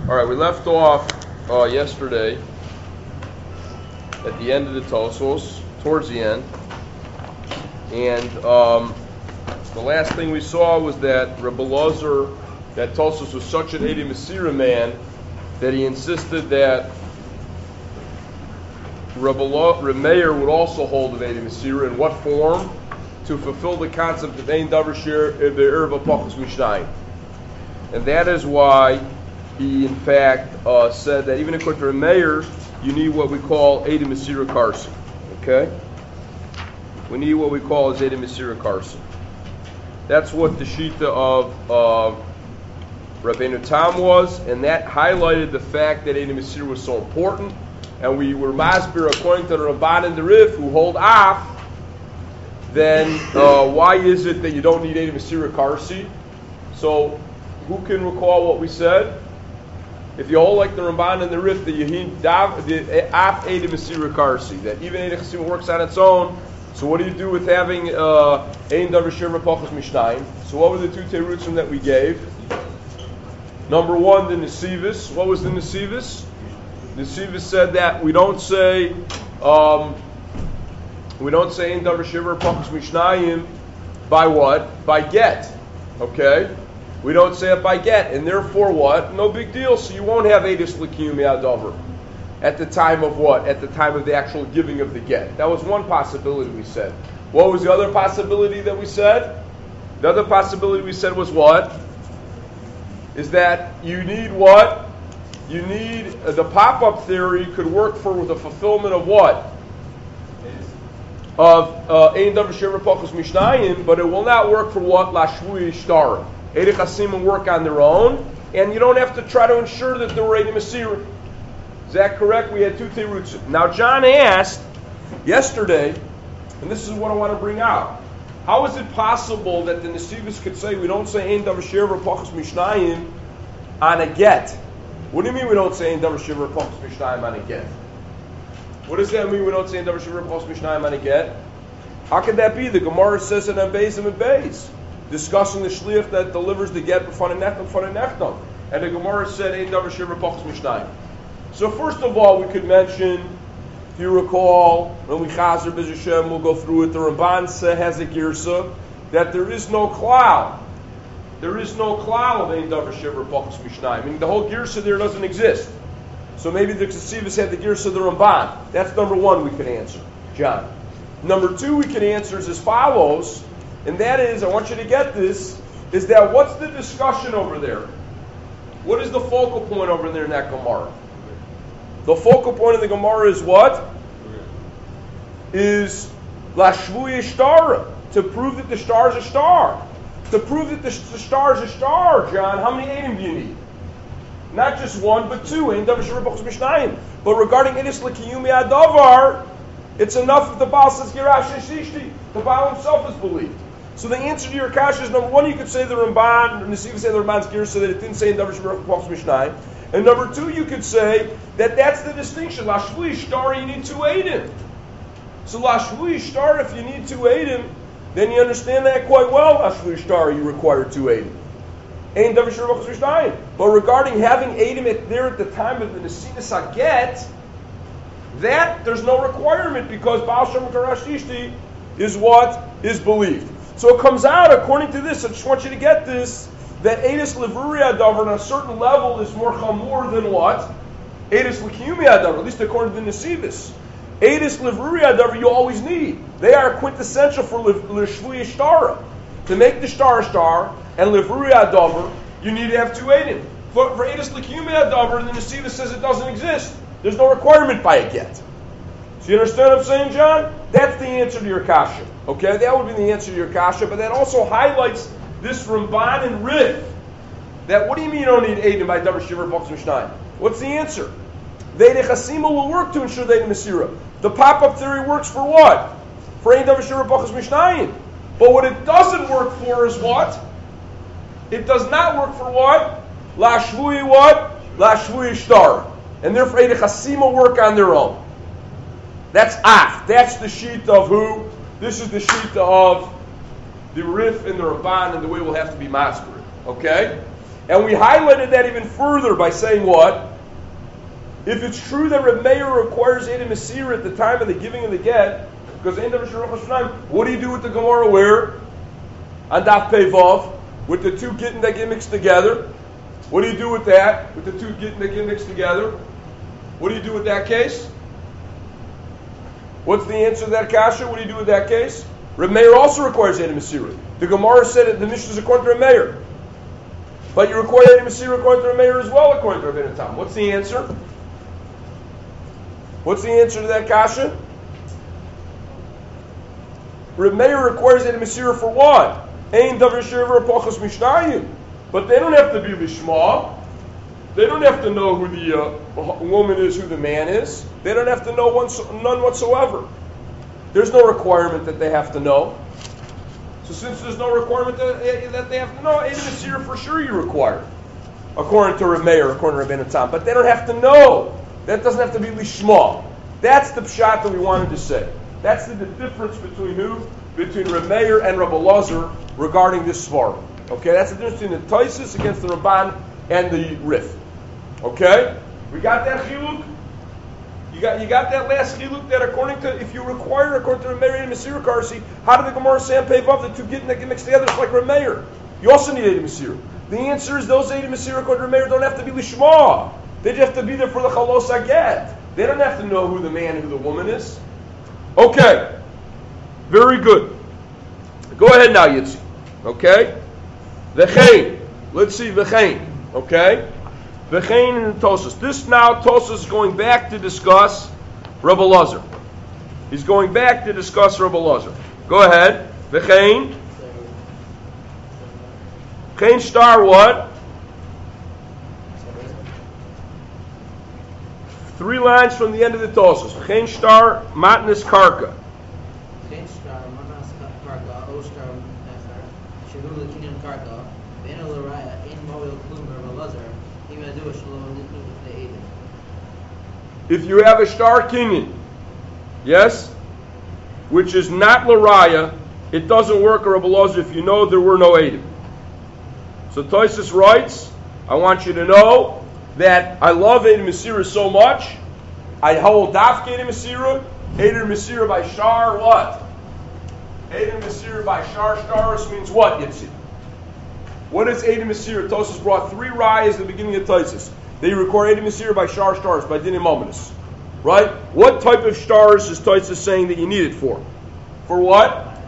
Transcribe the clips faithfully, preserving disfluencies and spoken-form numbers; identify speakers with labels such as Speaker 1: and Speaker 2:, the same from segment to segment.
Speaker 1: All right, we left off uh, yesterday at the end of the Tosos, towards the end, and um, the last thing we saw was that Rebbe Lazar, that Tosos was such an Eidei Masira man that he insisted that Rebbe La- Reb Meir would also hold of Eidei Masira. In what form? To fulfill the concept of Ein Davar Shir Be'erva Pachos Mishnayim. And that is why he, in fact, uh, said that even according to Reb Meir, you need what we call Eidei Masira Karsi. Okay? We need what we call as Eidei Masira Karsi. That's what the Shita of uh, Rabbeinu Tam was, and that highlighted the fact that Eidei Masira was so important. And we were masbir according to the Ramban and the Rif, who hold Af, then uh, why is it that you don't need Eidei Masira Karsi? So, who can recall what we said? If you hold like the Ramban and the Rif, that you need Af Eidei Masira Karsi, that even Eidei Chasima works on its own. So what do you do with having Ein Davar Shir Pachos Mishnayim? So what were the two terutzim that we gave? Number one, the Nesivis. What was the Nesivis? Nesivis said that we don't say um, we don't say Ein Davar Shir Pachos Mishnayim by what? By get. Okay? We don't say it by get, and therefore what? No big deal. So you won't have Eidus L'Kiyum Yadavar at the time of what? At the time of the actual giving of the get. That was one possibility we said. What was the other possibility that we said? The other possibility we said was what? Is that you need what? You need, uh, the pop-up theory could work for the fulfillment of what? Of Ein Davar Shir Pachos Mishnayim, but it will not work for what? Lashvui Shtara. Eidei Chasim work on their own, and you don't have to try to ensure that there were Eidei Masira. Is that correct? We had two terutzim. Now, John asked yesterday, and this is what I want to bring out. How is it possible that the Nesivis could say we don't say Ein Davar Shir Pachos Mishnayim on a get? What do you mean we don't say Ein Davar Shir Pachos Mishnayim on a get? What does that mean we don't say Ein Davar Shir Pachos Mishnayim on a get? How could that be? The Gemara says it on Beis and Beis, discussing the shliach that delivers the get b'fan and nechtam, b'fan and nechtam. And the Gemara said Ein Davar Shir Pachos Mishnayim. So first of all, we could mention, if you recall, when we chazer B'ez Hashem, we'll go through it, the Ramban has a girsa, that there is no cloud. There is no cloud of Ein Davar Shir Pachos Mishnayim. Meaning the whole girsa there doesn't exist. So maybe the Ksesivas had the girsa of the Ramban. That's number one we could answer, John. Number two we could answer is as follows, and that is, I want you to get this, is that what's the discussion over there? What is the focal point over there in that Gemara? The focal point of the Gemara is what? Is Lashvui Shtara, to prove that the star is a star. To prove that the, the star is a star, John, how many Eidim do you need? Not just one, but two. Ein Davar Shir Pachos Mishnayim. But regarding Eidus L'Kiyum Yadavar, it's enough if the Baal says Girash Shishti. The Baal himself is believed. So the answer to your kasha is, number one, you could say the Ramban, the Nesivis say the Ramban's gear so that it didn't say Ein Davar Shir Pachos Mishnayim. And number two, you could say that that's the distinction. Lashvui Shtar, you need two Eidim. So Lashvui Shtar, if you need two Eidim, then you understand that quite well. Lashvui Shtar, you require two Eidim. Ein Davar Shir Pachos Mishnayim. But regarding having Eidim at, there at the time of the Nesinas HaGet, that there's no requirement because Baal Shem Karash Ishti is what is believed. So it comes out, according to this, I just want you to get this, that Eidus Levuri Adavar on a certain level is more chamor than what? Eidus L'Kiyum Adavar, at least according to the Nesivis. Eidus Levuri Adavar you always need. They are quintessential for Lishvui Shtara. To make the star a star, and Levuri Adavar, you need to have two Eidim. For, for Eidus L'Kiyum Adavar, the Nesivis says it doesn't exist. There's no requirement by a get. So you understand what I'm saying, John? That's the answer to your kasha. Okay, that would be the answer to your kasha, but that also highlights this Ramban and Rif, that what do you mean you don't need Eidim by Davar Shir Pachos Mishnayim? What's the answer? The Eidei Chasima will work to ensure the Eidei Masira. The pop-up theory works for what? For Ein Davar Shir Pachos Mishnayim. But what it doesn't work for is what? It does not work for what? Lashvui what? Lashvui Shtar. And therefore Eidei Chasima work on their own. That's Af. That's the sheet of who? This is the sheet of the Rif and the Ramban and the way we'll have to be master. Okay? And we highlighted that even further by saying what? If it's true that Reb Meir requires Eid Masira at the time of the giving of the get, because what do you do with the Gemara where? On Daf Pei Vav, with the two gittin that get mixed together. What do you do with that? With the two gittin that get mixed together? What do you do with that case? What's the answer to that kasha? What do you do with that case? Reb Meir also requires Eid Masira. The Gemara said that the Mishnah is according to Reb Meir. But you require Eid Masira according to Reb Meir as well, according to Rabbeinu Tam. What's the answer? What's the answer to that kasha? Reb Meir requires Eid Masira for what? Ein davar shever pachas mishnayim. But they don't have to be lishma. They don't have to know who the uh, woman is, who the man is. They don't have to know one, none whatsoever. There's no requirement that they have to know. So since there's no requirement that, that they have to know, Eid Masira for sure you require, according to Reb Meir, according to Rabbeinu Tam. But they don't have to know. That doesn't have to be lishma. That's the pshat that we wanted to say. That's the, the difference between who? Between Reb Meir and Reb Elazar regarding this svara. Okay, that's the difference between the Taisus against the Ramban and the Rif. Okay, we got that chiluk. You got you got that last chiluk that according to if you require according to Reb Meir and Masira Karsi, how did the Gemara say on Pei Vav the two getting that get mixed together? It's like Reb Meir. You also need Eid Masira. The answer is those Eid Masira according to Reb Meir don't have to be lishma. They just have to be there for the chalos aget. They don't have to know who the man and who the woman is. Okay, very good. Go ahead now, Yitzi. Okay, v'chein. Let's see v'chein. Okay. V'chein and Tosas. This now Tosas is going back to discuss Reb Elazar. He's going back to discuss Reb Elazar. Go ahead. V'chein. V'chein star what? Three lines from the end of the Tosas. V'chein star matnas karka.
Speaker 2: V'chein star matnas karka. O star shehu l'kinyan karka. V'eno l'raya in moil klum Reb Elazar.
Speaker 1: If you have a star kinyan, yes, which is not l'raya, it doesn't work, Reb Elazar, if you know there were no Eidim. So Tosfos writes, I want you to know that I love Eid Masira so much, I hold dafke Eid Masira, Eid Masira by shar, what? Eid Masira by shar, staris means what, Yitzi? What is Eid Masira? Tosfos brought three rayas at the beginning of Tosfos. They record Eid Masira by shar stars, by dinim ominous. Right? What type of stars is Tosfos saying that you need it for? For what?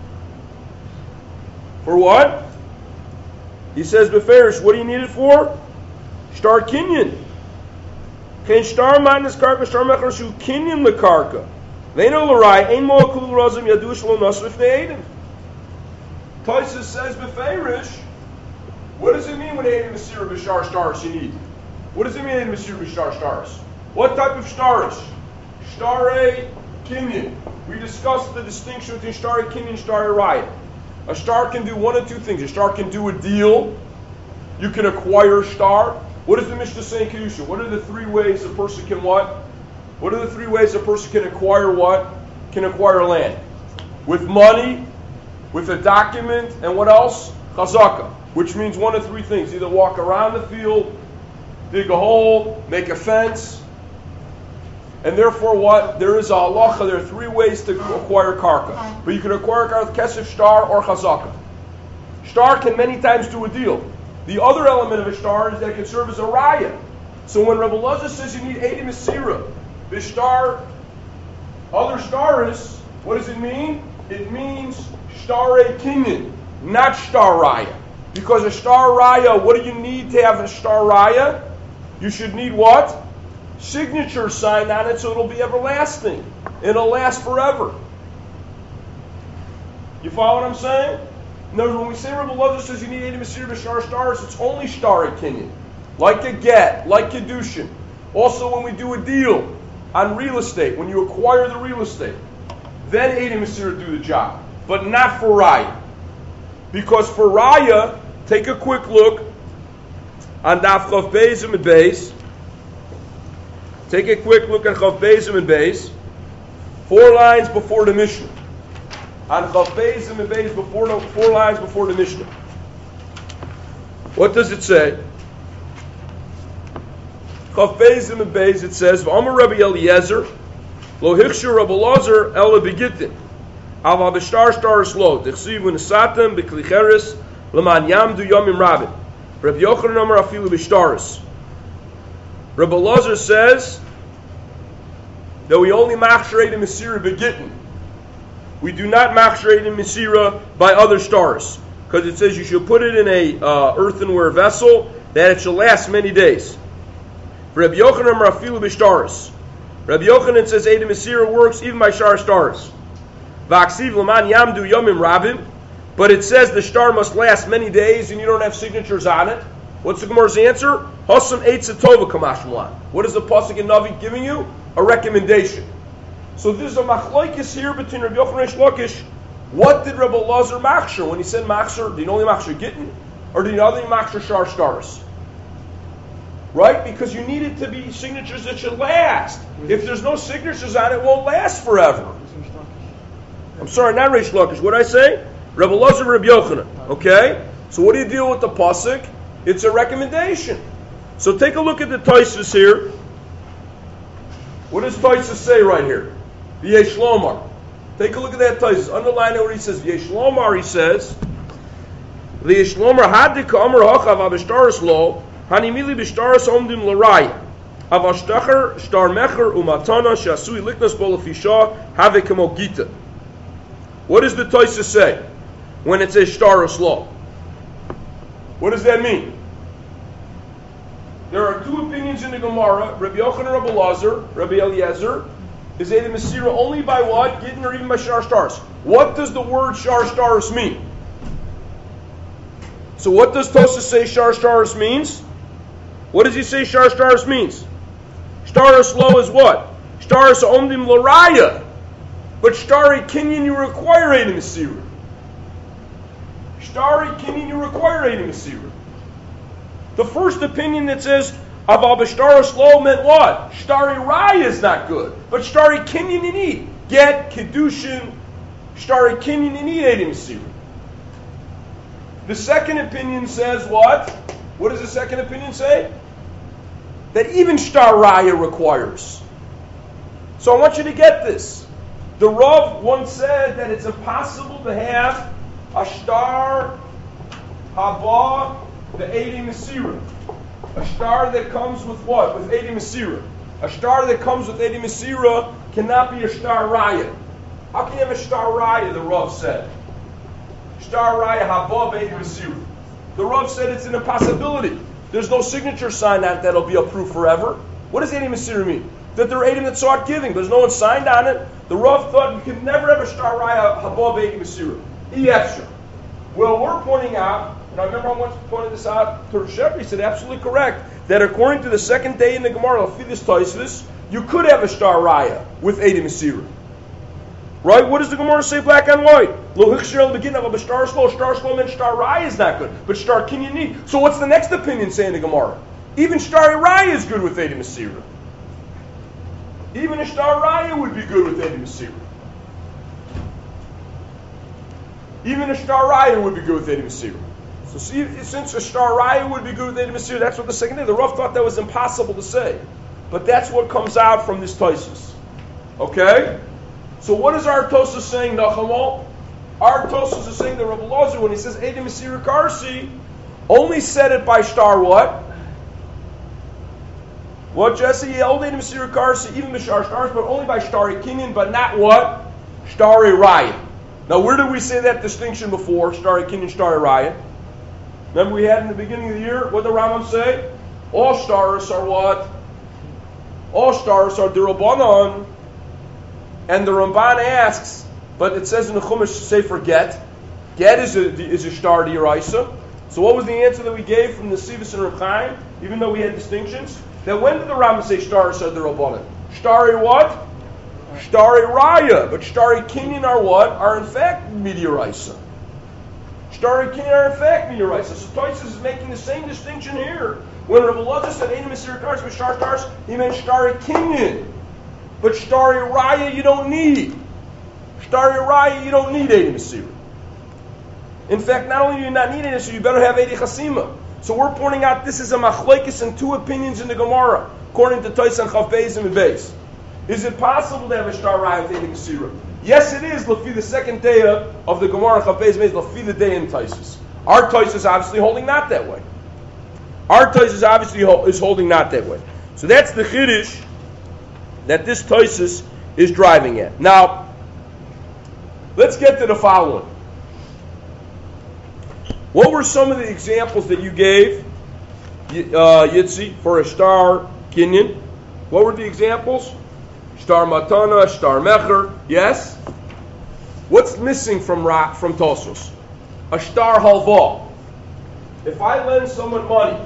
Speaker 1: For what? He says, Beferish, what do you need it for? Star kinyan. Ken star minus karka, star mechar shu kinyan the karka. They know l'rai, ein mo kul razim yadu shalom nasrif ne'edim. Tosfos says, Beferish, what does it mean when Eid Masira b'shar stars you need? What does it mean Eid Masira b'shar stars? What type of stars? Shtare kinyan. We discussed the distinction between shtare kinyan and shtare raya. A star can do one of two things. A star can do a deal. You can acquire a star. What does the Mishnah say in Kedusha? What are the three ways a person can what? What are the three ways a person can acquire what? Can acquire land? With money, with a document, and what else? Chazaka. Which means one of three things. Either walk around the field, dig a hole, make a fence. And therefore what? There is a halacha. There are three ways to acquire karka. But you can acquire karka with kesef, star, or chazaka. Star can many times do a deal. The other element of a star is that it can serve as a raya. So when Reb Elazar says you need Eid Masira, the star, other stars, what does it mean? It means shtare kinyan, not star raya. Because a star raya, what do you need to have a star raya? You should need what? Signature signed on it so it'll be everlasting. It'll last forever. You follow what I'm saying? In other words, when we say Reb Elazar says you need Eid Masira b'shar stars, it's only star kinyan. Like a get, like Kedushin. Also when we do a deal on real estate, when you acquire the real estate, then Eid Masira do the job. But not for raya. Because for raya, take a quick look on Daf Chav Beis and Beis. Take a quick look at Chav Beis and Beis. Four lines before the Mishnah. On Chav Beis and Beis, before the four lines before the Mishnah. What does it say? Chaf Beis and Beis, it says, V'amar Rabbi Eliezer, Lo hichshu Rabbi Elazar ela begitin, Ava b'shtar shtaris lo, Dechsiv v'nesatem b'klicheres, L'man yamdu yomim rabin. Rabbi Yochanan Amar afilu b'shtaris. Rabbi Elazar says that we only machshreit in Mesira begitin. We do not machshreit in Mesira by other stars. Because it says you should put it in a uh, earthenware vessel, that it shall last many days. Rabbi Yochanan Rafilu b'shtaris. Rabbi Yochanan says Edim Mesira works even by shar stars. V'aksiv l'man yamdu yomim rabim. But it says the star must last many days and you don't have signatures on it. What's the Gemara's answer? Hasam eitz tova kamashmulan. What is the pasuk in Navi giving you? A recommendation. So there's a machlokes here between Rabbi Yochanan and Shlokish. What did Rabbi Elazar machshir when he said machshir? Did he only machshir gittin, or did he only machshir shar stars? Right? Because you need it to be signatures that should last. If there's no signatures on it, it won't last forever. I'm sorry, not Reish Lakish. What did I say? Rabbi Elazar, Rabbi Yochanan. Okay? So what do you deal with the pasuk? It's a recommendation. So take a look at the Tosfos here. What does Tosfos say right here? V'yesh lomar. Take a look at that Tosfos. Underline what he says. V'yesh lomar, he says. V'yesh lomar hadika amar hachav avishtaris lo hanimili b'shtaris omdim l'raya avashtacher shtar mecher umatana shasui liknas bolafisha have kamo gita. What does the Tosfos say when it says shtaris lo? What does that mean? There are two opinions in the Gemara. Rabbi Yochanan, Rabbi Elazar, Rabbi Eliezer. Is Edim Mesira only by what? Gittin or even by shar stars? What does the word shar stars mean? So what does Tosfos say shar stars means? What does he say shar stars means? Shtaris lo is what? Shtaris omdim l'raya. But shtari kinyan you require Edim Mesira. Shtari kinyan you require Edim Mesira. The first opinion that says Aval b'shtaris lo meant what? Shtari raya is not good, but shtari kinyan you need. Get, kedushin, shtari kinyan you need Edim Mesira. The second opinion says what? What does the second opinion say? That even shtar raya requires. So I want you to get this. The Rav once said that it's impossible to have a shtar haba the Edim Mesira. A star that comes with what? With Edim Mesira. A star that comes with Edim Mesira cannot be a star raya. How can you have a star raya, the Rav said? Star raya haba Edim Mesira. The Rav said it's an impossibility. There's no signature sign on it that'll be approved forever. What does Edim Mesira mean? That they're Edim that sought giving. There's no one signed on it. The Rav thought you could never have a star raya haba Edim Mesira. Efshar. Well, we're pointing out, and I remember I once pointed this out to Rosh, he said absolutely correct, that according to the second day in the Gemara, Lafidus Tosfos, you could have a star raya with Edim Mesira. Right? What does the Gemara say black and white? Lo hichshir beginning of a star slow, star slow meant star raya is not good, but star kinyan need. So what's the next opinion saying in the Gemara? Even star raya is good with Edim Mesira. Even a star raya would be good with Edim Mesira. Even a star raya would be good with Edim Mesira. So see, since a star raya would be good with Edim Mesira, that's what the second day. The Rav thought that was impossible to say. But that's what comes out from this Tosfos. Okay? So what is our Tosfos saying, Nachamol? Our Tosfos is saying that Rabbi Elazar, when he says Edim Mesira Karsi, only said it by star what? What, Jesse? He held Edim Mesira Karsi, even Mishar stars, but only by Shtari Kinyan, but not what? Shtari Raya. Now, where did we say that distinction before? Shtari Kinyan, Shtari Raya. Remember we had in the beginning of the year, what did the Rambam say? All stars are what? All stars are Dirabanan. And the Ramban asks, but it says in the Chumash, Sefer Get. Get is a, is a star d'Oraisa. So what was the answer that we gave from the Sivas and Reb Chaim, even though we had distinctions? That when did the Rambam say stars are Dirabanan? Stari what? Stari Raya. But Stari Kinyan are what? Are in fact Midiraisa. Stari Kinyan are in fact Midiraisa. So Tosfos is making the same distinction here. When Rabbi Elazar said Edim Mesira Karsi with Shtar Stars, he meant Stari Kinyan. But Shtari Raya you don't need. Shtari Raya you don't need Edim Mesira. In fact, not only do you not need Edim Mesira, you better have Edim Chasima. So we're pointing out this is a machlekes and two opinions in the Gemara, according to Tais and Chav Beis and Beis. Is it possible to have a star raya with Eidim Mesira? Yes, it is. Lefi the second day of the Gemara Chav Beis Beis, lefi the day in Taisus. Our Tais is obviously holding not that way. Our Tais is obviously ho- is holding not that way. So that's the chiddush that this Taisus is driving at. Now, let's get to the following. What were some of the examples that you gave, uh, Yitzi, for a star kinyan? What were the examples? Star matana, star mecher. Yes. What's missing from Ra, from Tosos? A star halva. If I lend someone money,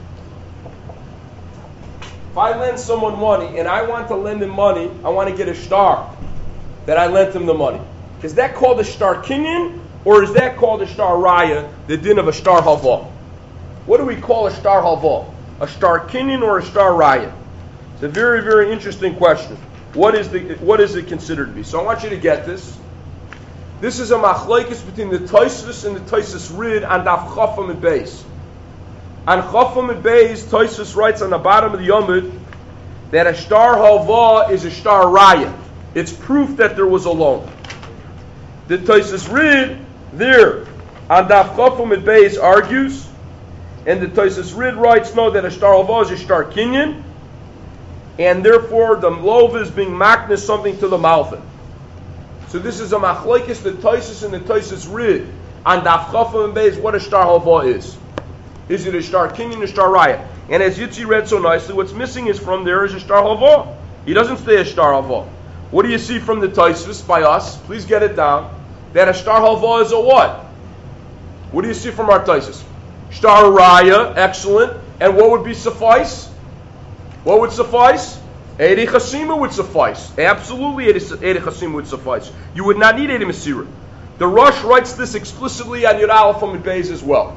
Speaker 1: if I lend someone money and I want to lend him money, I want to get a star that I lent him the money. Is that called a star kinyan? Or is that called a star raya, the din of a star halva? What do we call a star halva? A star kinyan or a star raya? It's a very, very interesting question. What is the what is it considered to be? So I want you to get this. This is a machlekes between the Tosfos and the Tosfos Rid on Daf Chafam and Beis. On Chafam and Beis, Tosfos writes on the bottom of the Yomud that a star halva is a star raya. It's proof that there was a loan. The Tosfos Rid there on Daf Chafam and Beis argues, and the Tosfos Rid writes no, that a star halva is a star kinyan, and therefore the lova is being maknis something to the malvin. So this is a machlekes, the Tosfos and the Tosfos Rid on Daf Chafam and Beis what a star halva is. Is it a star kinyan or a star raya? And as Yitzi read so nicely, what's missing is from there is a star halva. He doesn't say a star halva. What do you see from the Tosfos by us? Please get it down. That a star halva is a what? What do you see from our Tosfos? Star raya, excellent. And what would be suffice? What would suffice? Eidei Chasima would suffice. Absolutely, Eidei Chasima would suffice. You would not need Eidei Mesira. The Rosh writes this explicitly on Yud Aleph Amud Beis as well.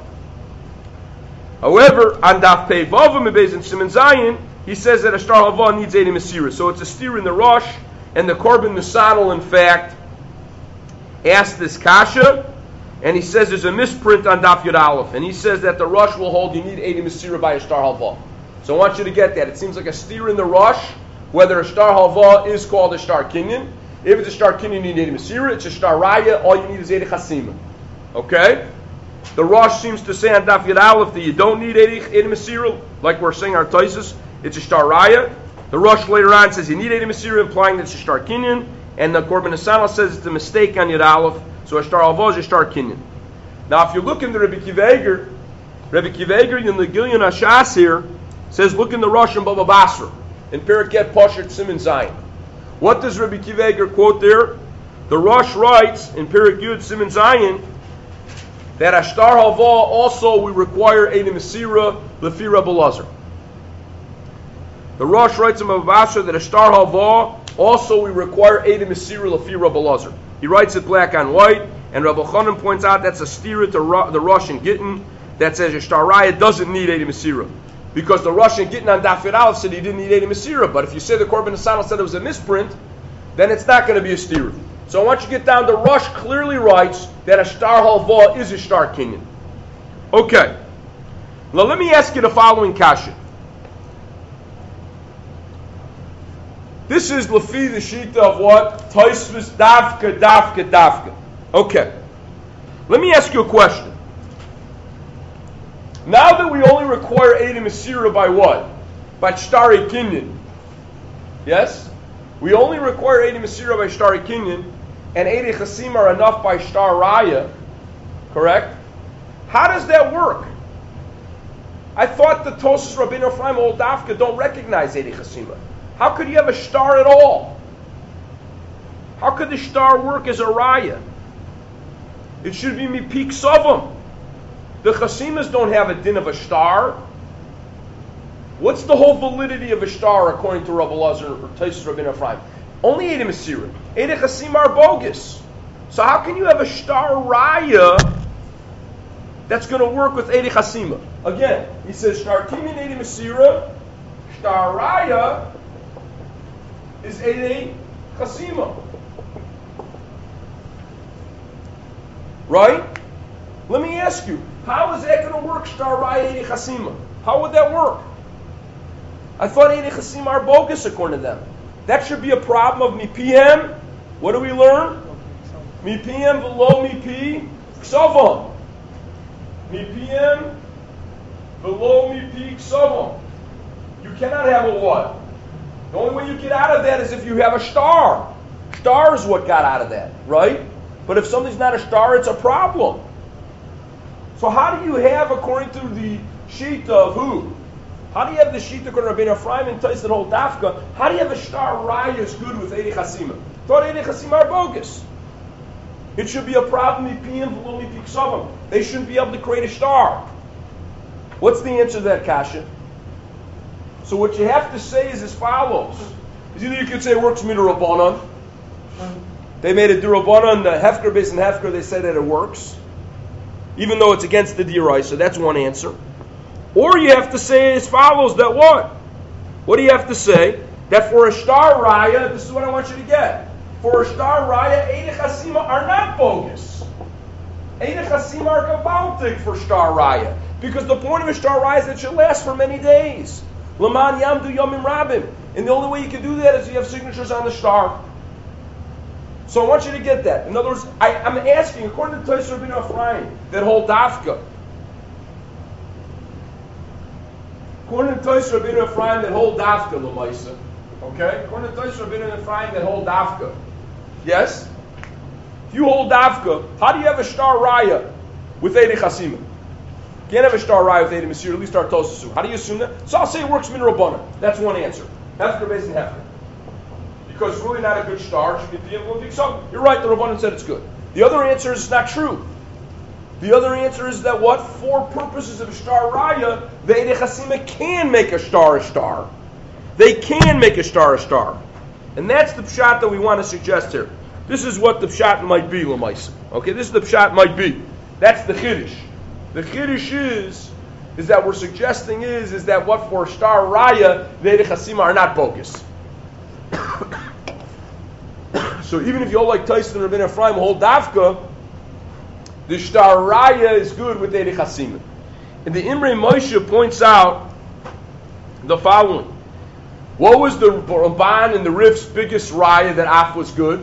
Speaker 1: However, on Daf Pei Vav Amud Beis and Siman Zayin, he says that a star halva needs Eidei Mesira. So it's a steer in the Rosh, and the Korban Mesanel, in fact, asked this kasha, and he says there's a misprint on Daf Yud Aleph, and he says that the Rosh will hold you need Eidei Mesira by a star halva. So I want you to get that. It seems like a steer in the Rosh, whether a star halva is called a star kinyan. If it's a star kinyan, you need Eidei Mesira. It's a star raya, all you need is Eidei Chasima. Okay? The Rosh seems to say on Daf Yud Aleph that you don't need Eidei Mesira, like we're saying our Tosfos. It's a star raya. The Rosh later on says you need Eidei Mesira, implying that it's a star kinyan. And the Korban Nesanel says it's a mistake on Yud Aleph, so a star halva is a star kinyan. Now, if you look in the Rebbe Kiva Eger, Rebbe Kiva Eger in the Gilyon Hashas here says, look in the Rosh and Baba Basra in Periket Poshet Siman Zayin. What does Rebbe Kiva Eger quote there? The Rosh writes in Perik Yud Siman Zayin that a star halva also we require Eidei Mesira lefi Rebbe Elazar. The Rosh writes in Baba Basra that a star halva also we require Eidei Mesira lefi Rebbe Elazar. He writes it black on white, and Rabbi Chanan points out that's a stira to Ro- the Rosh and Gittin that says a star raya doesn't need Eidei Mesira. Because the Rosh and Gittin on Daf Yud Aleph said he didn't need Eidei Mesira. But if you say the Korban Nesanel said it was a misprint, then it's not going to be a stira. So once you get down, the Rosh clearly writes that a star halva is a star kinyan. Okay. Now let me ask you the following kasha. This is lefi the shita of what? Tosfos dafka, dafka, dafka. Okay. Let me ask you a question. Now that we only require Eidei Mesira by what? By Shtari Kinyan. Yes? We only require Eidei Mesira by Shtari Kinyan, and Eidei Chasim are enough by Shtar Raya. Correct? How does that work? I thought the Tosfos Rabbeinu Ephraim Old Dafka don't recognize Eidei Chasima. How could you have a star at all? How could the star work as a raya? It should be mipik savam. The chasimas don't have a din of a star. What's the whole validity of a star according to Rabbi Elazar or Tosfos Rabbeinu Ephraim? Only Eidei Mesira. Eidei Chasim are bogus. So how can you have a star raya that's going to work with Eidei Chasima? Again, he says star kinyan Eidei Mesira, star raya is Eidei Chasima. Right? Let me ask you, How is that going to work, Shtar Raya Eidei Chasima? How would that work? I thought Eidei Chasima are bogus according to them. That should be a problem of Mi P M. What do we learn? Mi P M below Mi P Ksavam. Mi P M below Mi P Ksavam. You cannot have a what? The only way you get out of that is if you have a star. Star is what got out of that, right? But if something's not a star, it's a problem. So how do you have, according to the sheet of who? How do you have the sheet according to Rabbeinu Ephraim and Tais that hold Dafka? How do you have a star Raya is good with Eidei Chasima? Thought Eidei Chasima are bogus. It should be a problem, Mi P M below Mi P Ksavam. They shouldn't be able to create a star. What's the answer to that, Kasha? So what you have to say is as follows. Is either you could say it works Midrabanan. They made a Durabanan, the Hefker based on Hefker, they say that it works. Even though it's against the Dirai, so that's one answer. Or you have to say as follows, that what? What do you have to say? That for a star Raya, this is what I want you to get. For a star Raya, Eidei Chasima are not bogus. Eidei Chasima are gavaltic for star Raya. Because the point of a star Raya is that it should last for many days. Laman Yamdu Yomim Rabim. And the only way you can do that is you have signatures on the star. So I want you to get that. In other words, I, I'm asking, according to Tais Rabbeinu Ephraim, that whole Dafka. According to Tais Rabbeinu Ephraim, that whole Dafka, Lamaisa. Okay? According to Tais Rabbeinu Ephraim, that whole Dafka. Yes? If you hold Dafka, how do you have a star Raya with Eidei Chasima? You can't have a star Raya with Eidei Masir, at least our Tosasu. How do you assume that? So I'll say it works Min Rabbana. That's one answer. Hefker based on Hefker. Because it's really not a good star. You're right, the Rabbanan said it's good. The other answer is it's not true. The other answer is that what? For purposes of a star Raya, the Eidei Chasima can make a star a star. They can make a star a star. And that's the pshat that we want to suggest here. This is what the pshat might be, Lamaisa. Okay, this is the pshat might be. That's the chiddush. The chiddush is, is that we're suggesting is, is that what for a star Raya, the Eidei Chasima are not bogus. So even if you hold like Tyson and Rabbeinu Ephraim hold Dafka, the Shtar Raya is good with Eidei Chasima. And the Imrei Moshe points out the following. What was the Ramban and the Rif's biggest Raya that Af was good?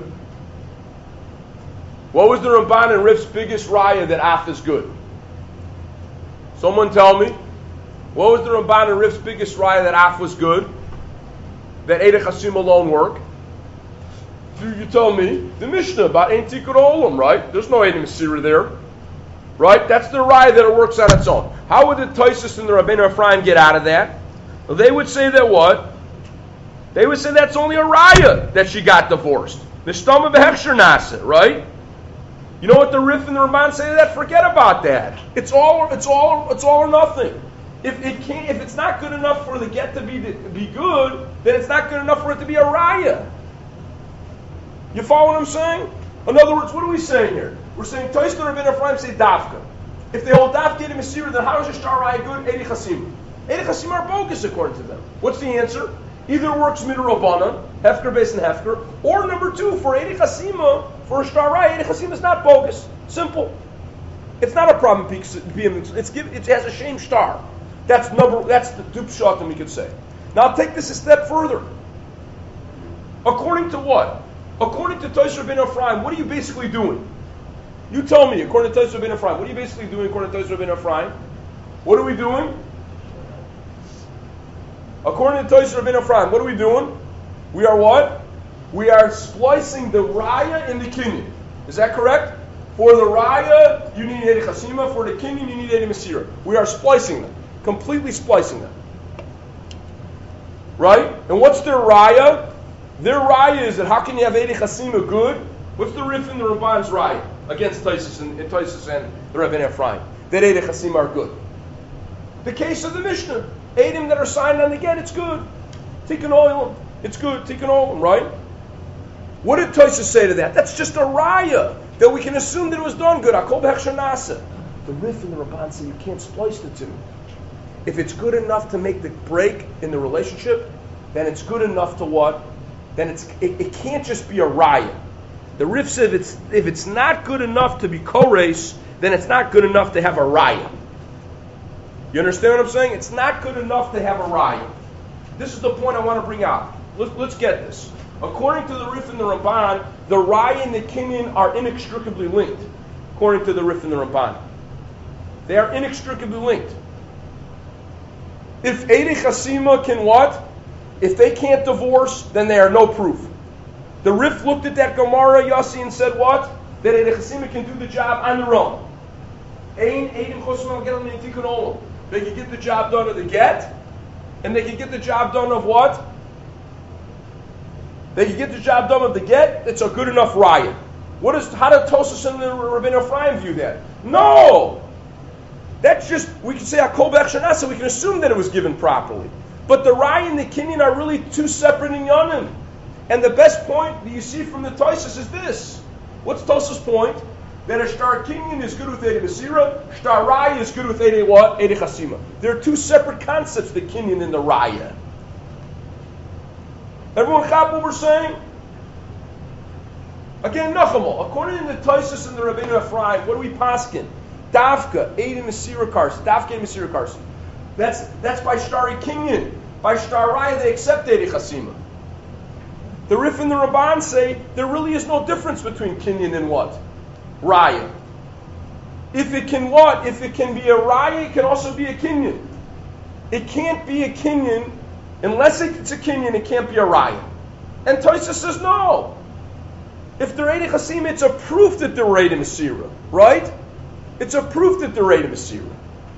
Speaker 1: What was the Ramban and Rif's biggest Raya that Af is good? Someone tell me. What was the Ramban and Rif's biggest Raya that Af was good? That Eidei Chasima alone work? You, you tell me, the Mishnah about Ein Tikkun Olam, right? There's no Eidei Masira there. Right? That's the Raya that it works on its own. How would the Taisus and the Rabbeinu Ephraim get out of that? Well, they would say that what? They would say that's only a Raya that she got divorced. Nishtama Behechsher Nasa, right? You know what the Rif and the Ramban say to that? Forget about that. It's all it's all it's all or nothing. If it can't if it's not good enough for the get to be to be good, then it's not good enough for it to be a Raya. You follow what I'm saying? In other words, what are we saying here? We're saying Toyston and Rabbeinu Ephraim say Dafka. If they hold Dafka in Masira, then how is a star Raya good? Eidei Chasima. Eidei Chasima are bogus according to them. What's the answer? Either works Midrabanan, Hefker based on Hefker, or number two, for Eidei Chasima, for a star Raya, Eidei Chasima is not bogus. Simple. It's not a problem. It's give, it has a shame star. That's number. That's the dupe shot that we could say. Now I'll take this a step further. According to what? According to Tosher ben Ephraim, what are you basically doing? You tell me. According to Tosher ben Ephraim, what are you basically doing? According to Tosher ben Ephraim, what are we doing? According to Tosher ben Ephraim, what are we doing? We are what? We are splicing the Raya and the Kinyan. Is that correct? For the Raya, you need Eidei Chasima. For the Kinyan, you need Eidei Masira. We are splicing them. Completely splicing them. Right? And what's their Raya? Their Raya is that how can you have Eidei Chasima good? What's the Rif in the Ramban's Raya against Taisus and, and Taisus and the Rabbeinu Ephraim? That Eidei Chasima are good. The case of the Mishnah. Eidim that are signed on again, it's good. Tikkun Olam, it's good. Tikkun Olam, right? What did Taisus say to that? That's just a Raya that we can assume that it was done good. Akol B'Hechsher Nasa. The Rif and the Ramban say you can't splice the two. If it's good enough to make the break in the relationship, then it's good enough to what? Then it's it, it can't just be a Raya. The Rif said if it's if it's not good enough to be Kores, then it's not good enough to have a raya. You understand what I'm saying? It's not good enough to have a raya. This is the point I want to bring out. Let's, let's get this. According to the Rif and the Ramban, the raya and the kinyan are inextricably linked. According to the Rif and the Ramban, they are inextricably linked. If Eidei Chasima can what? If they can't divorce, then they are no proof. The Rif looked at that Gemara, Yossi, and said what? That Eidei Chasima can do the job on their own. Ein Eidim Chosma Gelam Netikun Olam. They can get the job done of the get, and they can get the job done of what? They can get the job done of the get. It's a good enough riot. What is? How did Tosas and the Rabbeinu Ephraim view that? No, that's just, we can say Hakol B'Echshanasa. We can assume that it was given properly. But the riot and the kinyan are really two separate inyanim. And the best point that you see from the Tosas is this. What's Tosas' point? That a star kinyan is good with Eidei Masira, star raya is good with Eidei what? Eidei Chasima. There are two separate concepts, the kinyan and the raya. Everyone got what we're saying? Again, Nachamol. According to the Tosas and the Rabbeinu Ephraim, what do we paskin? Davka, Eidei Masira Karsi. Davka, Eidei Masira Karsi. That's that's by Shtari Kinyan. By Star Raya, they accept Eidei Chasima. The Rif and the Ramban say there really is no difference between Kinyan and what? Raya. If it can what? If it can be a Raya, it can also be a Kinyan. It can't be a Kinyan unless it's a Kinyan. It can't be a Raya. And Tosas says no. If they're Eidei Chasima, it's a proof that they're Eidei Masira, right? It's a proof that they're Eidei Masira.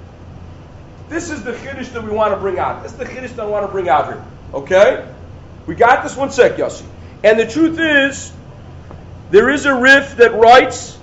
Speaker 1: This is the chiddush that we want to bring out. This is the chiddush that I want to bring out here. Okay? We got this one sec, Yossi. And the truth is, there is a Rif that writes,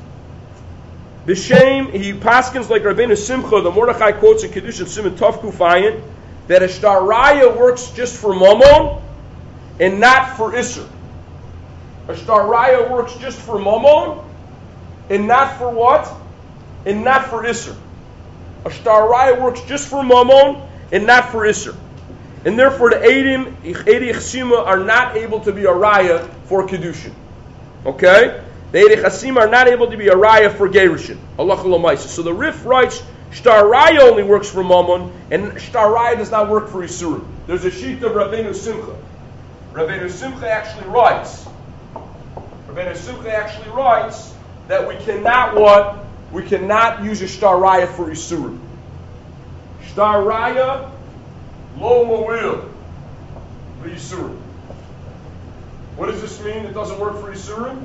Speaker 1: B'Shem, he paskins like Rabbeinu Simcha, the Mordechai quotes in Kedushin Siman Tov Kufayin, that a star raya works just for Momon and not for Isser. A star raya works just for Momon and not for what? And not for Isser. A star raya works just for Momon and not for Isser. And therefore the Eidim, Eidei Chasima are not able to be a raya for Kedushin. Okay? The Eidei Chasima are not able to be a raya for Gerushin. Halacha l'maisa. So the Rif writes, Shtar Raya only works for Mammon, and Shtar Raya does not work for Isurim. There's a sheet of Rabbeinu Simcha. Rabbeinu Simcha actually writes, Rabbeinu Simcha actually writes that we cannot what? We cannot use a Shtar Raya for Isurim. Shtar Raya, lo mo'il, for Isurim. What does this mean? It doesn't work for Isurim?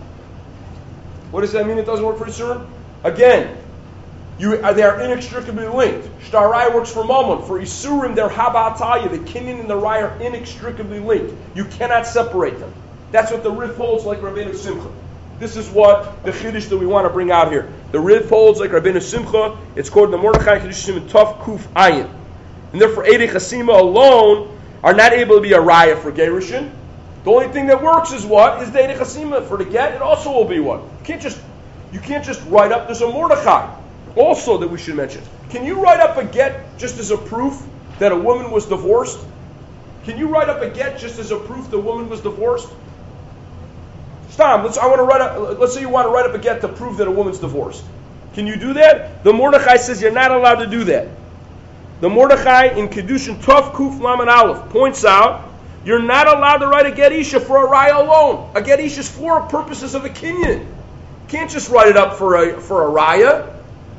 Speaker 1: What does that mean? It doesn't work for Isurim? Again, you, uh, they are inextricably linked. Shtar Raya works for Mammon. For Isurim, they're Habataya. The Kinyan and the Raya are inextricably linked. You cannot separate them. That's what the Rif holds like Rabbeinu Simcha. This is what the Chiddush that we want to bring out here. The Rif holds like Rabbeinu Simcha. It's called the Mordechai Kedushin Siman Tov Kuf Ayin. And therefore, Eidei Chasima alone are not able to be a Raya for Gerushin. The only thing that works is what? Is the Eidei Chasima. For the get, it also will be what? You can't just, you can't just write up, there's a Mordechai also that we should mention. Can you write up a get just as a proof that a woman was divorced? Can you write up a get just as a proof the woman was divorced? Stam, let's, I want to write up, let's say you want to write up a get to prove that a woman's divorced. Can you do that? The Mordechai says you're not allowed to do that. The Mordechai in Kedushin Tov Kuf Laman Aleph points out you're not allowed to write a get isha for a raya alone. A get isha is for purposes of a kinyan. You can't just write it up for a for a raya.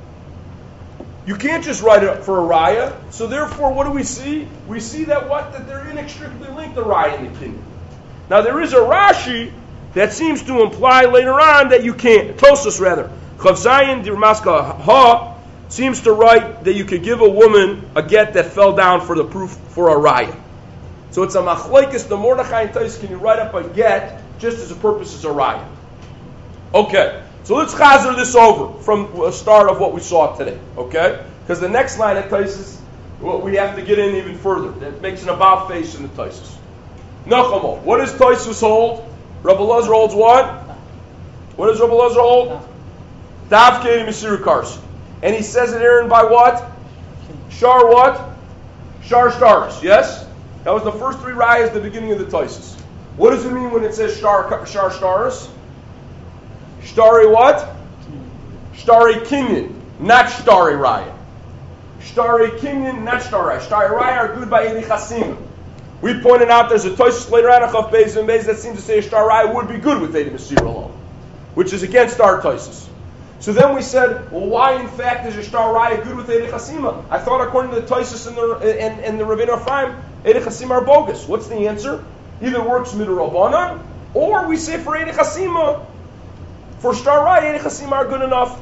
Speaker 1: You can't just write it up for a raya. So therefore, what do we see? We see that what? That they're inextricably linked, the raya and the kinyan. Now there is a Rashi that seems to imply later on that you can't. Tosas rather. Chav Zayin Dirmaska Ha seems to write that you could give a woman a get that fell down for the proof for a raya. So it's a machlekes, the Mordechai and Tais, can you write up a get just as a purpose as a raya? Okay, so let's chazer this over from the start of what we saw today, okay? Because the next line of Tais, well, we have to get in even further. That makes an about face in the Tais. Nachamo, what does Tais hold? Rabbi Elazar holds what? What does Rabbi Elazar hold? Davkei Mesiru Karsi. And he says it, Aaron, by what? Shar what? Shar Stars, yes? That was the first three rayas at the beginning of the Taisus. What does it mean when it says Shar Shar Stars? Shtari what? Shtari Kinyan, not Shtari Raya. Shtari Kinyan, not Shtari Raya. Shtari Raya are good by Eidi Chasimah. We pointed out there's a Tosfos later on, Chaf Beis and Beis, that seems to say a Shtari Raya would be good with Eidi Masira alone, which is against our Tosfos. So then we said, well, why in fact is a Shtari Raya good with Eidi Chasimah? I thought according to the Tosfos and the, and, and the Ravina Ephraim, Eidi Chasimah are bogus. What's the answer? Either works Midrabanan, or we say for Eidi Chasimah, for Shtari Raya, Eidi Chasimah are good enough.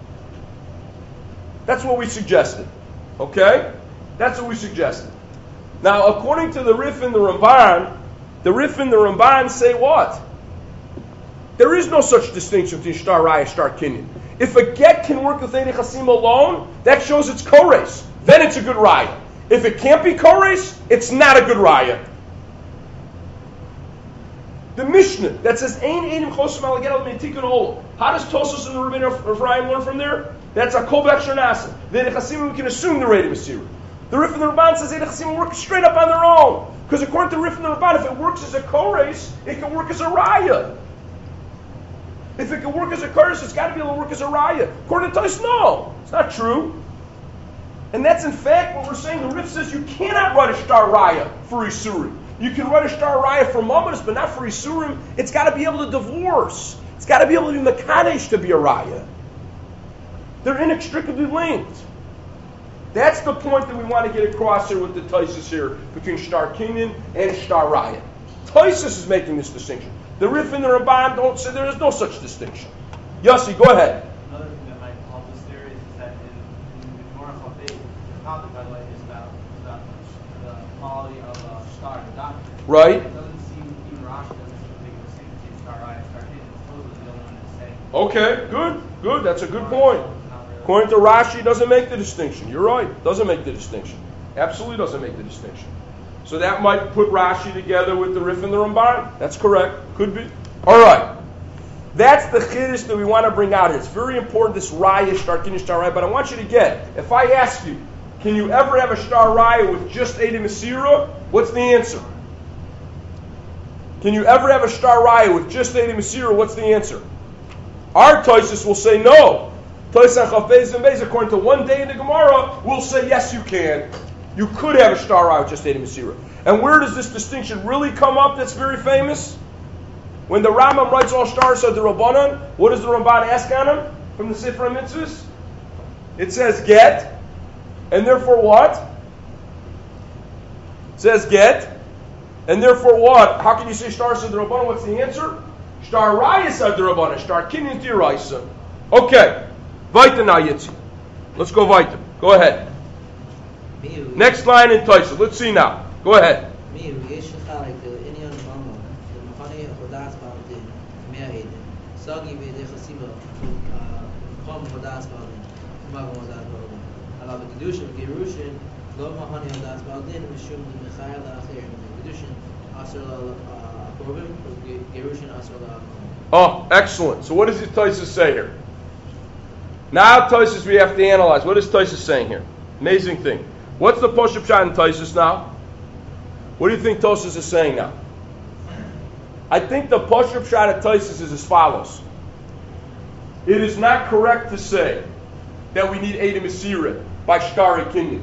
Speaker 1: That's what we suggested. Okay? That's what we suggested. Now, according to the Rif and the Ramban, the Rif and the Ramban say what? There is no such distinction between Shtari Raya and Shtari Kinyan. If a get can work with Eidi Chasimah alone, that shows it's Kores. Then it's a good Raya. If it can't be Kores, it's not a good Raya. The Mishnah that says Ein Eidim Chosim Al Get Al Metikun Olo. How does Tosfos and the Ravina Ephraim learn from there? That's a Kol B'Echsher Nasa. The Eidi Chasimah we can assume the rate of Masira. The Rif and the Ramban says Eidi Chasimah work straight up on their own. Because according to Rif and the Ramban, if it works as a Kores, it can work as a Raya. If it can work as a Kores, it's got to be able to work as a Raya. According to Tosfos, no. It's not true. And that's in fact what we're saying. The Rif says you cannot write a Shtari Raya for Isurim. You can write a Shtari Raya for Mamas, but not for Isurim. It's got to be able to divorce. It's got to be able to be Mekadesh to be a Raya. They're inextricably linked. That's the point that we want to get across here with the Tosfos here between Shtari Kinyan and Shtari Raya. Tosfos is making this distinction. The Rif and the Ramban don't say there is no such distinction. Yossi, go ahead.
Speaker 3: Another thing that might help this theory is that in, in the Gemara Chaf Beis, the topic, by the way, is about, is about the quality of uh, Shtar, the doctrine.
Speaker 1: Right.
Speaker 3: It doesn't seem, even Rashi doesn't seem to make a distinction between Star Raya and Star Kinyan. It's totally the other one to say.
Speaker 1: Okay, good, good. That's a good point. According to Rashi, doesn't make the distinction. You're right. Doesn't make the distinction. Absolutely doesn't make the distinction. So that might put Rashi together with the Rif and the Ramban. That's correct. Could be. All right. That's the chiddush that we want to bring out here. It's very important, this Raya, Star Kinyan, Star Raya. But I want you to get, if I ask you, can you ever have a Star Raya with just Eidi Masira? What's the answer? Can you ever have a Star Raya with just Eidi Masira? What's the answer? Our Tosfos will say no. Tosfos and Chaf Beis and Beis, according to one day in the Gemara, will say yes, you can. You could have a Star Raya with just Eidi Masira. And where does this distinction really come up that's very famous? When the Rambam writes all stars of the Rabbanan, what does the Ramban ask on him from the Sefer HaMitzvos? It says get, and therefore what? It says get, and therefore what? How can you say stars of the Rabbanan? What's the answer? Star Raya said the Rabbanan, Star Kinyan Diraisa. Okay, weiter now, Yitzi. Let's go weiter. Go ahead. Next line in Tosfos. Let's see now. Go ahead. Oh, excellent. So what does the Tosfos say here? Now Tosfos we have to analyze. What is Tosfos saying here? Amazing thing. What's the Poshup Shot in Tosfos now? What do you think Tosfos is saying now? I think the Poshup Shot of Tosfos is as follows. It is not correct to say that we need Eidi Masira by Shtari Kinyan.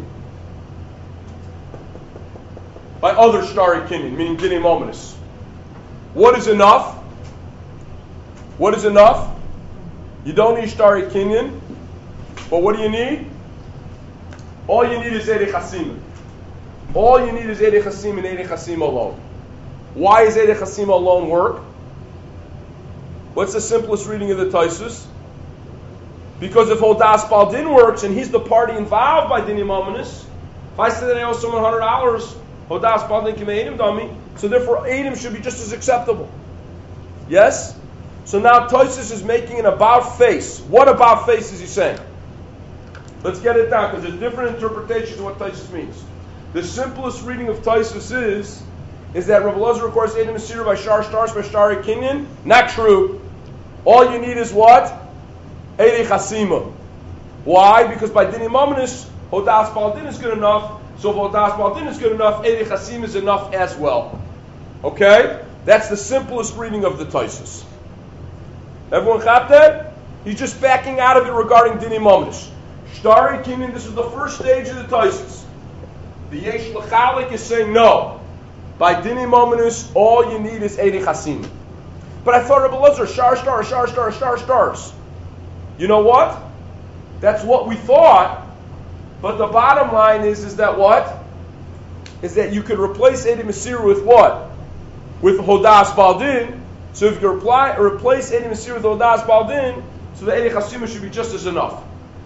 Speaker 1: By other Shtari Kinyan, meaning Dinim Ominous. What is enough? What is enough? You don't need Shtari Kinyan, but what do you need? All you need is Eidi Chasimah. All you need is Eidi Chasimah and Eidi Chasimah alone. Why is Eidi Chasimah alone work? What's the simplest reading of the Tosfos? Because if Hodas Baldin works and he's the party involved by Dinim Ominous, if I say that I owe someone one hundred dollars, Hodas Baldin can make Eidim dummy, so therefore Eidim should be just as acceptable. Yes? So now Tosfos is making an about face. What about face is he saying? Let's get it down, because there's different interpretations of what Tosfos means. The simplest reading of Tosfos is, is that Rav Elazar requires Eidi Masira by Shar Stars by Shtari Kinyan. Not true. All you need is what? Eidi Chasimah. Why? Because by Dinim Ominous, Hodas Baldin is good enough. So if Hodas Baldin is good enough, Eidi Chasimah is enough as well. Okay? That's the simplest reading of the Tosfos. Everyone got that? He's just backing out of it regarding Dini Mominus. Shtari Kinyan, this is the first stage of the Taisus. The Yesh L'chalik is saying no. By Dini Mominus, all you need is Eidei Chasim. But I thought Rebbe Elazar, shar stars, shar stars, shar stars. You know what? That's what we thought. But the bottom line is, is that what? Is that you could replace Eidei Mesira with what? With Hodas Baldin. So if you reply, replace Eidei Mesira with Hodas Baldin, so the Eidei Chasim should be just as enough.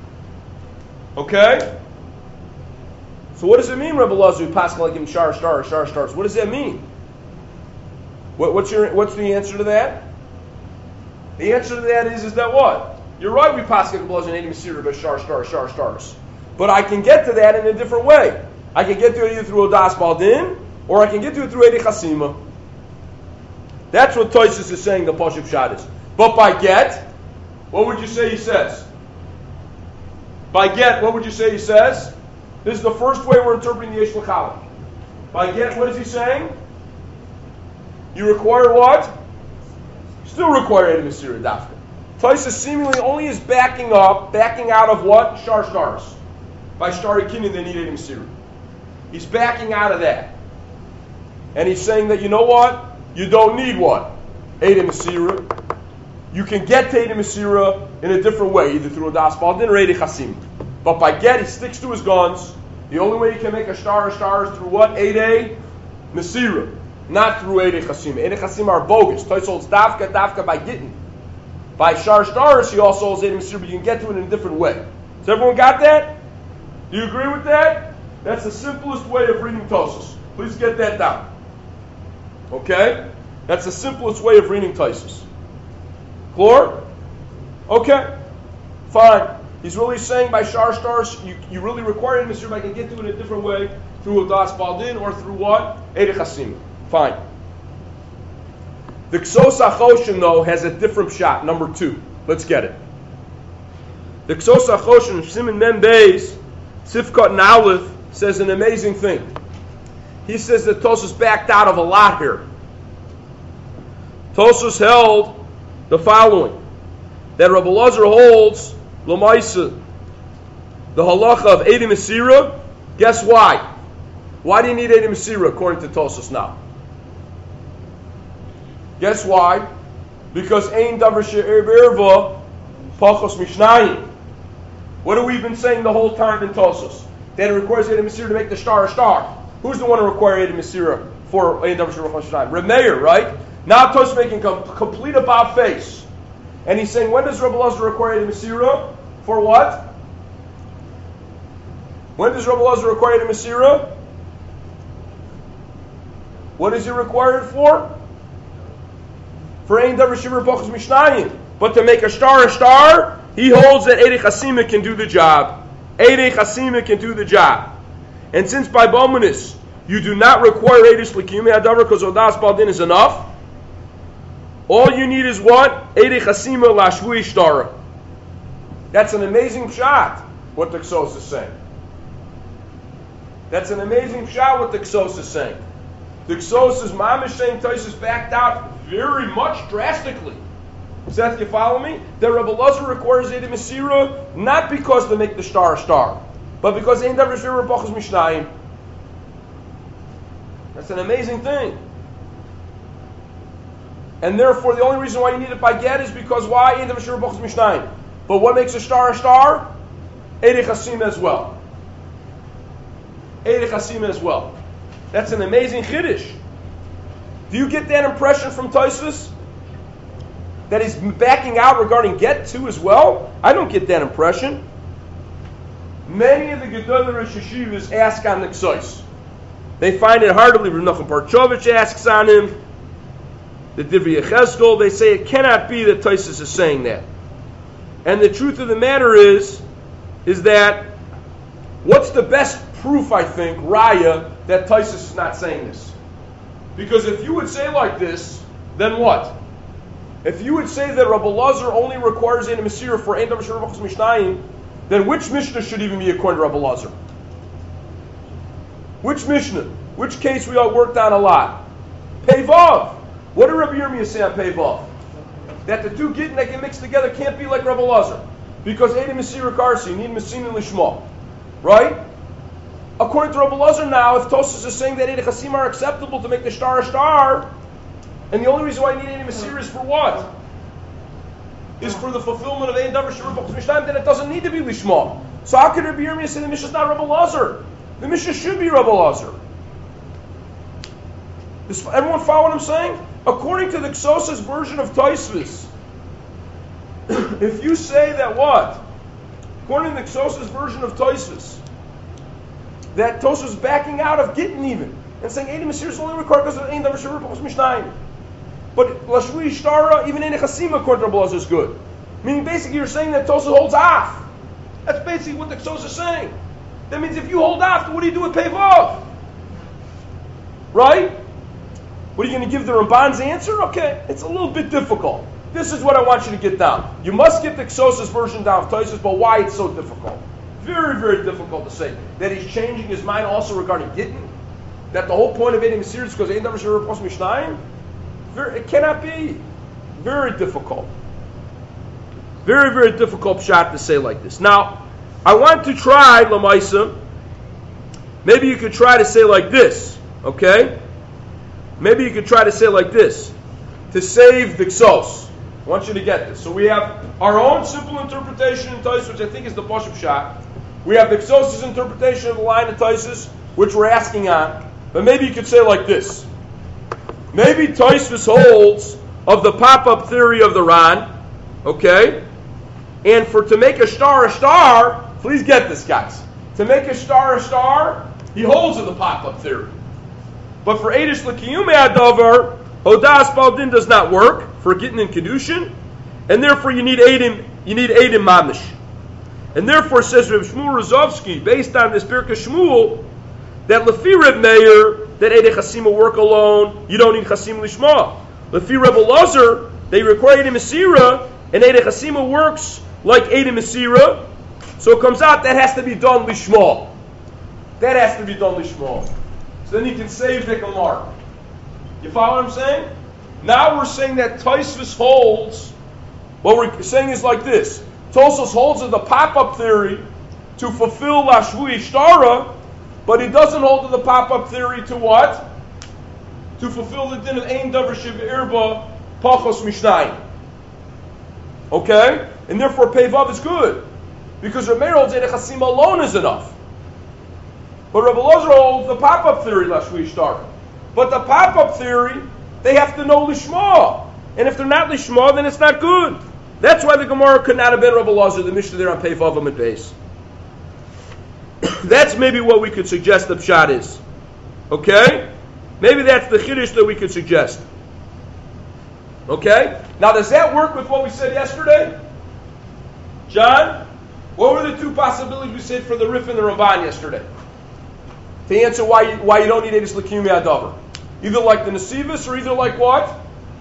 Speaker 1: Okay? So what does it mean, Rebbe Elazar, Pascal like him shar stars, shar stars? What does that mean? What, what's your what's the answer to that? The answer to that is is that what? You're right, we Pascal Rebbe Elazar and Eidei Mesira, but shar stars, shar stars. But I can get to that in a different way. I can get to it either through Hodas Baldin, or I can get to it through Eidei Chasima. That's what Toysus is saying the Pashup Shad is. But by get, what would you say he says? By get, what would you say he says? This is the first way we're interpreting the Yesh L'chalik. By get, what is he saying? You require what? Still require Eidei Mesira, Dafka. Toysus seemingly only is backing up, backing out of what? Shar stars. By Shtari Kinyan, they need Eidei Mesira. He's backing out of that. And he's saying that, you know what? You don't need what? Eidei Mesira. You can get to Eidei Mesira in a different way, either through a Das Baldin or Eidei Chasim. But by get, he sticks to his guns. The only way you can make a star a star is through what? Eidei Mesira. Not through Eidei Chasim. Eidei Chasim are bogus. Toys holds Dafka, Dafka by Gittin. By Shar Stars, he also holds Eidei Mesira, but you can get to it in a different way. Has everyone got that? Do you agree with that? That's the simplest way of reading Tosus. Please get that down. Okay? That's the simplest way of reading Tosus. Clear? Okay. Fine. He's really saying by Shar Stars, you, you really require Eidei Mesira, but I can get to it in a different way, through Hodas Baldin or through what? Eidei Chasim. Fine. The Ksos HaChoshen, though, has a different shot, number two. Let's get it. The Ksos HaChoshen, Siman Mem Beis, Sifkat and Aleph, says an amazing thing. He says that Tosus backed out of a lot here. Tosus held the following, that Rebbe Elazar holds L'maisa, the halacha of Eidei Mesira. Guess why? Why do you need Eidei Mesira according to Tosus now? Guess why? Because Ein Davar She'er Be'erva Pachos Mishnayim. What have we been saying the whole time in Tosus? That it requires Eidei Mesira to make the star a star. Who's the one who requires Eidei Mesira for Ein Davar She'er Be'erva Pachos Mishnayim? Reb Meir, right? Now Tosus making a complete about face. And he's saying, when does Rebbe Elazar require Eidei Mesira? For what? When does Rebbe Elazar require Eidei Mesira? What is he required for? For Ein Davar She'er Be'erva Pachos Mishnayim. But to make a star a star, he holds that Eidei Chasima can do the job. Eidei Chasima can do the job. And since by Bomanis you do not require Eidei L'kiyumei Hadavar because Hodas Baldin is enough, all you need is what? Eidei Chasima Lashvui Shtara. That's an amazing shot, what the Ksos is saying. That's an amazing shot, what the Ksos is saying. The Ksos is mamish saying Tosus backed out very much drastically. Seth, you follow me? That Rebbe Elazar requires Eidei Mesira not because to make the star a star, but because Ein Davar She'er Be'erva Pachos Mishnayim. That's an amazing thing. And therefore, the only reason why you need it by get is because why? Ein Davar She'er Be'erva Pachos Mishnayim. But what makes a star a star? Eidei Chasim as well. Eidei Chasim as well. That's an amazing chiddush. Do you get that impression from Tosus? That he's backing out regarding get too as well? I don't get that impression. Many of the Gedolei Rosh Yeshivas ask on the Ksos. They find it hard to believe. Rav Nachum Parchovich asks on him. The Divrei Yechezkel, they say it cannot be that Tosus is saying that. And the truth of the matter is, is that what's the best proof, I think, Raya, that Tosus is not saying this? Because if you would say like this, then what? If you would say that Rebbe Elazar only requires Eidei Mesira for Ein Davar She'er Be'erva Pachos Mishnayim, then which Mishnah should even be according to Rebbe Elazar? Which Mishnah? Which case we all worked on a lot? Pei Vav. What did Rabbi Yirmiyah say on Pei Vav? that the two gittin that get mixed together can't be like Rabbi Lazar. Because Edim Mesira Karsi, you need Mesin and Lishma. Right? According to Rabbi Lazar now, if Tosas is saying that Edim Chasim are acceptable to make the star a star, and the only reason why you need Edim Mesira is for what? Is for the fulfillment of Ein Davar Shirur B'Chutz Mishnayim, then it doesn't need to be Lishma. So how could Rabbi Yirmiyah say the Mishnah is not Rabbi Lazar? The Mishnah should be Rabbi Lazar. Does everyone follow what I'm saying? According to the Ksosas version of Tosfos, if you say that what? According to the Ksosas version of Tosfos, that Tosfos is backing out of Gittin even, and saying Edim Mesir is only required because of Ein Davar Shirur B'Chutz Mishnayim. But Lashvui Shtara, even in a Chasima, according to Rabbi Lazar, is good. Meaning basically you're saying that Tosfos holds off. That's basically what the Ksosas is saying. That means if you hold off, what do you do with Peivav? Right? What are you going to give the Ramban's answer? Okay, it's a little bit difficult. This is what I want you to get down. You must get the Ksosas version down of Tosfos, but why it's so difficult? Very, very difficult to say. That he's changing his mind also regarding Gittin? That the whole point of Edim Mesir is because Ein Davar Shirur B'Chutz Mishnayim? It cannot be. Very difficult. Very, very difficult shot to say like this. Now, I want to try, Lamaisa, maybe you could try to say like this, okay? Maybe you could try to say like this, to save the Ksos. I want you to get this. So we have our own simple interpretation in Tosfos, which I think is the Pashup shot. We have the Ksos' interpretation of the line of Tosfos, which we're asking on. But maybe you could say like this. Maybe Tosfos holds of the pop-up theory of the Ran, okay? And for to make a star a star, please get this, guys. To make a star a star, he holds of the pop-up theory. But for Eidish L'Kiyumei Adavar, Hodas Baldin does not work for Gittin and Kedushin, and therefore you need Eidim, you need Eidim Mamish. And therefore says Reb Shmuel Rozovsky, based on this Birka Shmuel, that Lefi Reb Meir, that Eidei Chasima work alone, you don't need Chasim Lishma. Lefi Reb Elazar, they require Eidei Mesira, and Eidei Chasima works like Eidei Mesira, so it comes out that has to be done Lishma. That has to be done Lishma. So then you can save the Gemara. You follow what I'm saying? Now we're saying that Tosfos holds, what we're saying is like this. Tosfos holds of the pop-up theory to fulfill Lashvui Shtara, but he doesn't hold to the pop-up theory to what? To fulfill the din of Ein Davar Shiv'irba Pachos Mishnayim. Okay? And therefore Peivav is good. Because Reb Meir holds Eidei Chasima alone is enough. But Rabbi Elazar holds the pop-up theory, Lashvui Shtara. But the pop-up theory, they have to know Lishma. And if they're not Lishma, then it's not good. That's why the Gemara could not have been Rabbi Elazar, the Mishnah there on Peivav Amud Beis. That's maybe what we could suggest the pshat is. Okay? Maybe that's the chiddush that we could suggest. Okay? Now does that work with what we said yesterday? John? What were the two possibilities we said for the Rif and the Ramban yesterday? To answer why you, why you don't need Eidish L'Kiyumei Adavar. Either like the Nesivos or either like what?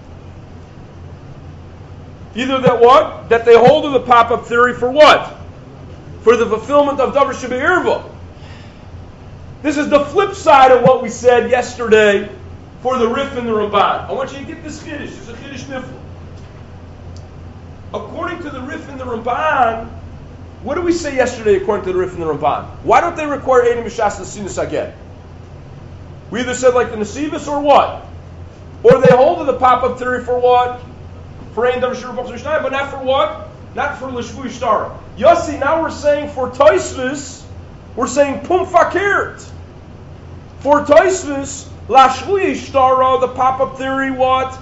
Speaker 1: Either that what? That they hold of the pop-up theory for what? For the fulfillment of Davar Sheb'irva. This is the flip side of what we said yesterday for the Rif and the Ramban. I want you to get this Chiddush. It's a Chiddush Nifla. According to the Rif and the Ramban, what did we say yesterday according to the Rif and the Ramban? Why don't they require Eidim Mishas Nesinus again? We either said like the Nesivos or what? Or they hold to the pop-up theory for what? For Ein Davar Shirur B'Chutz Mishnayim, but not for what? Not for Lishvui Shtara. Yossi, now we're saying for Tosfos, we're saying Pum Fakirt. For Tosfos, Lashvui Shtara, the pop-up theory, what?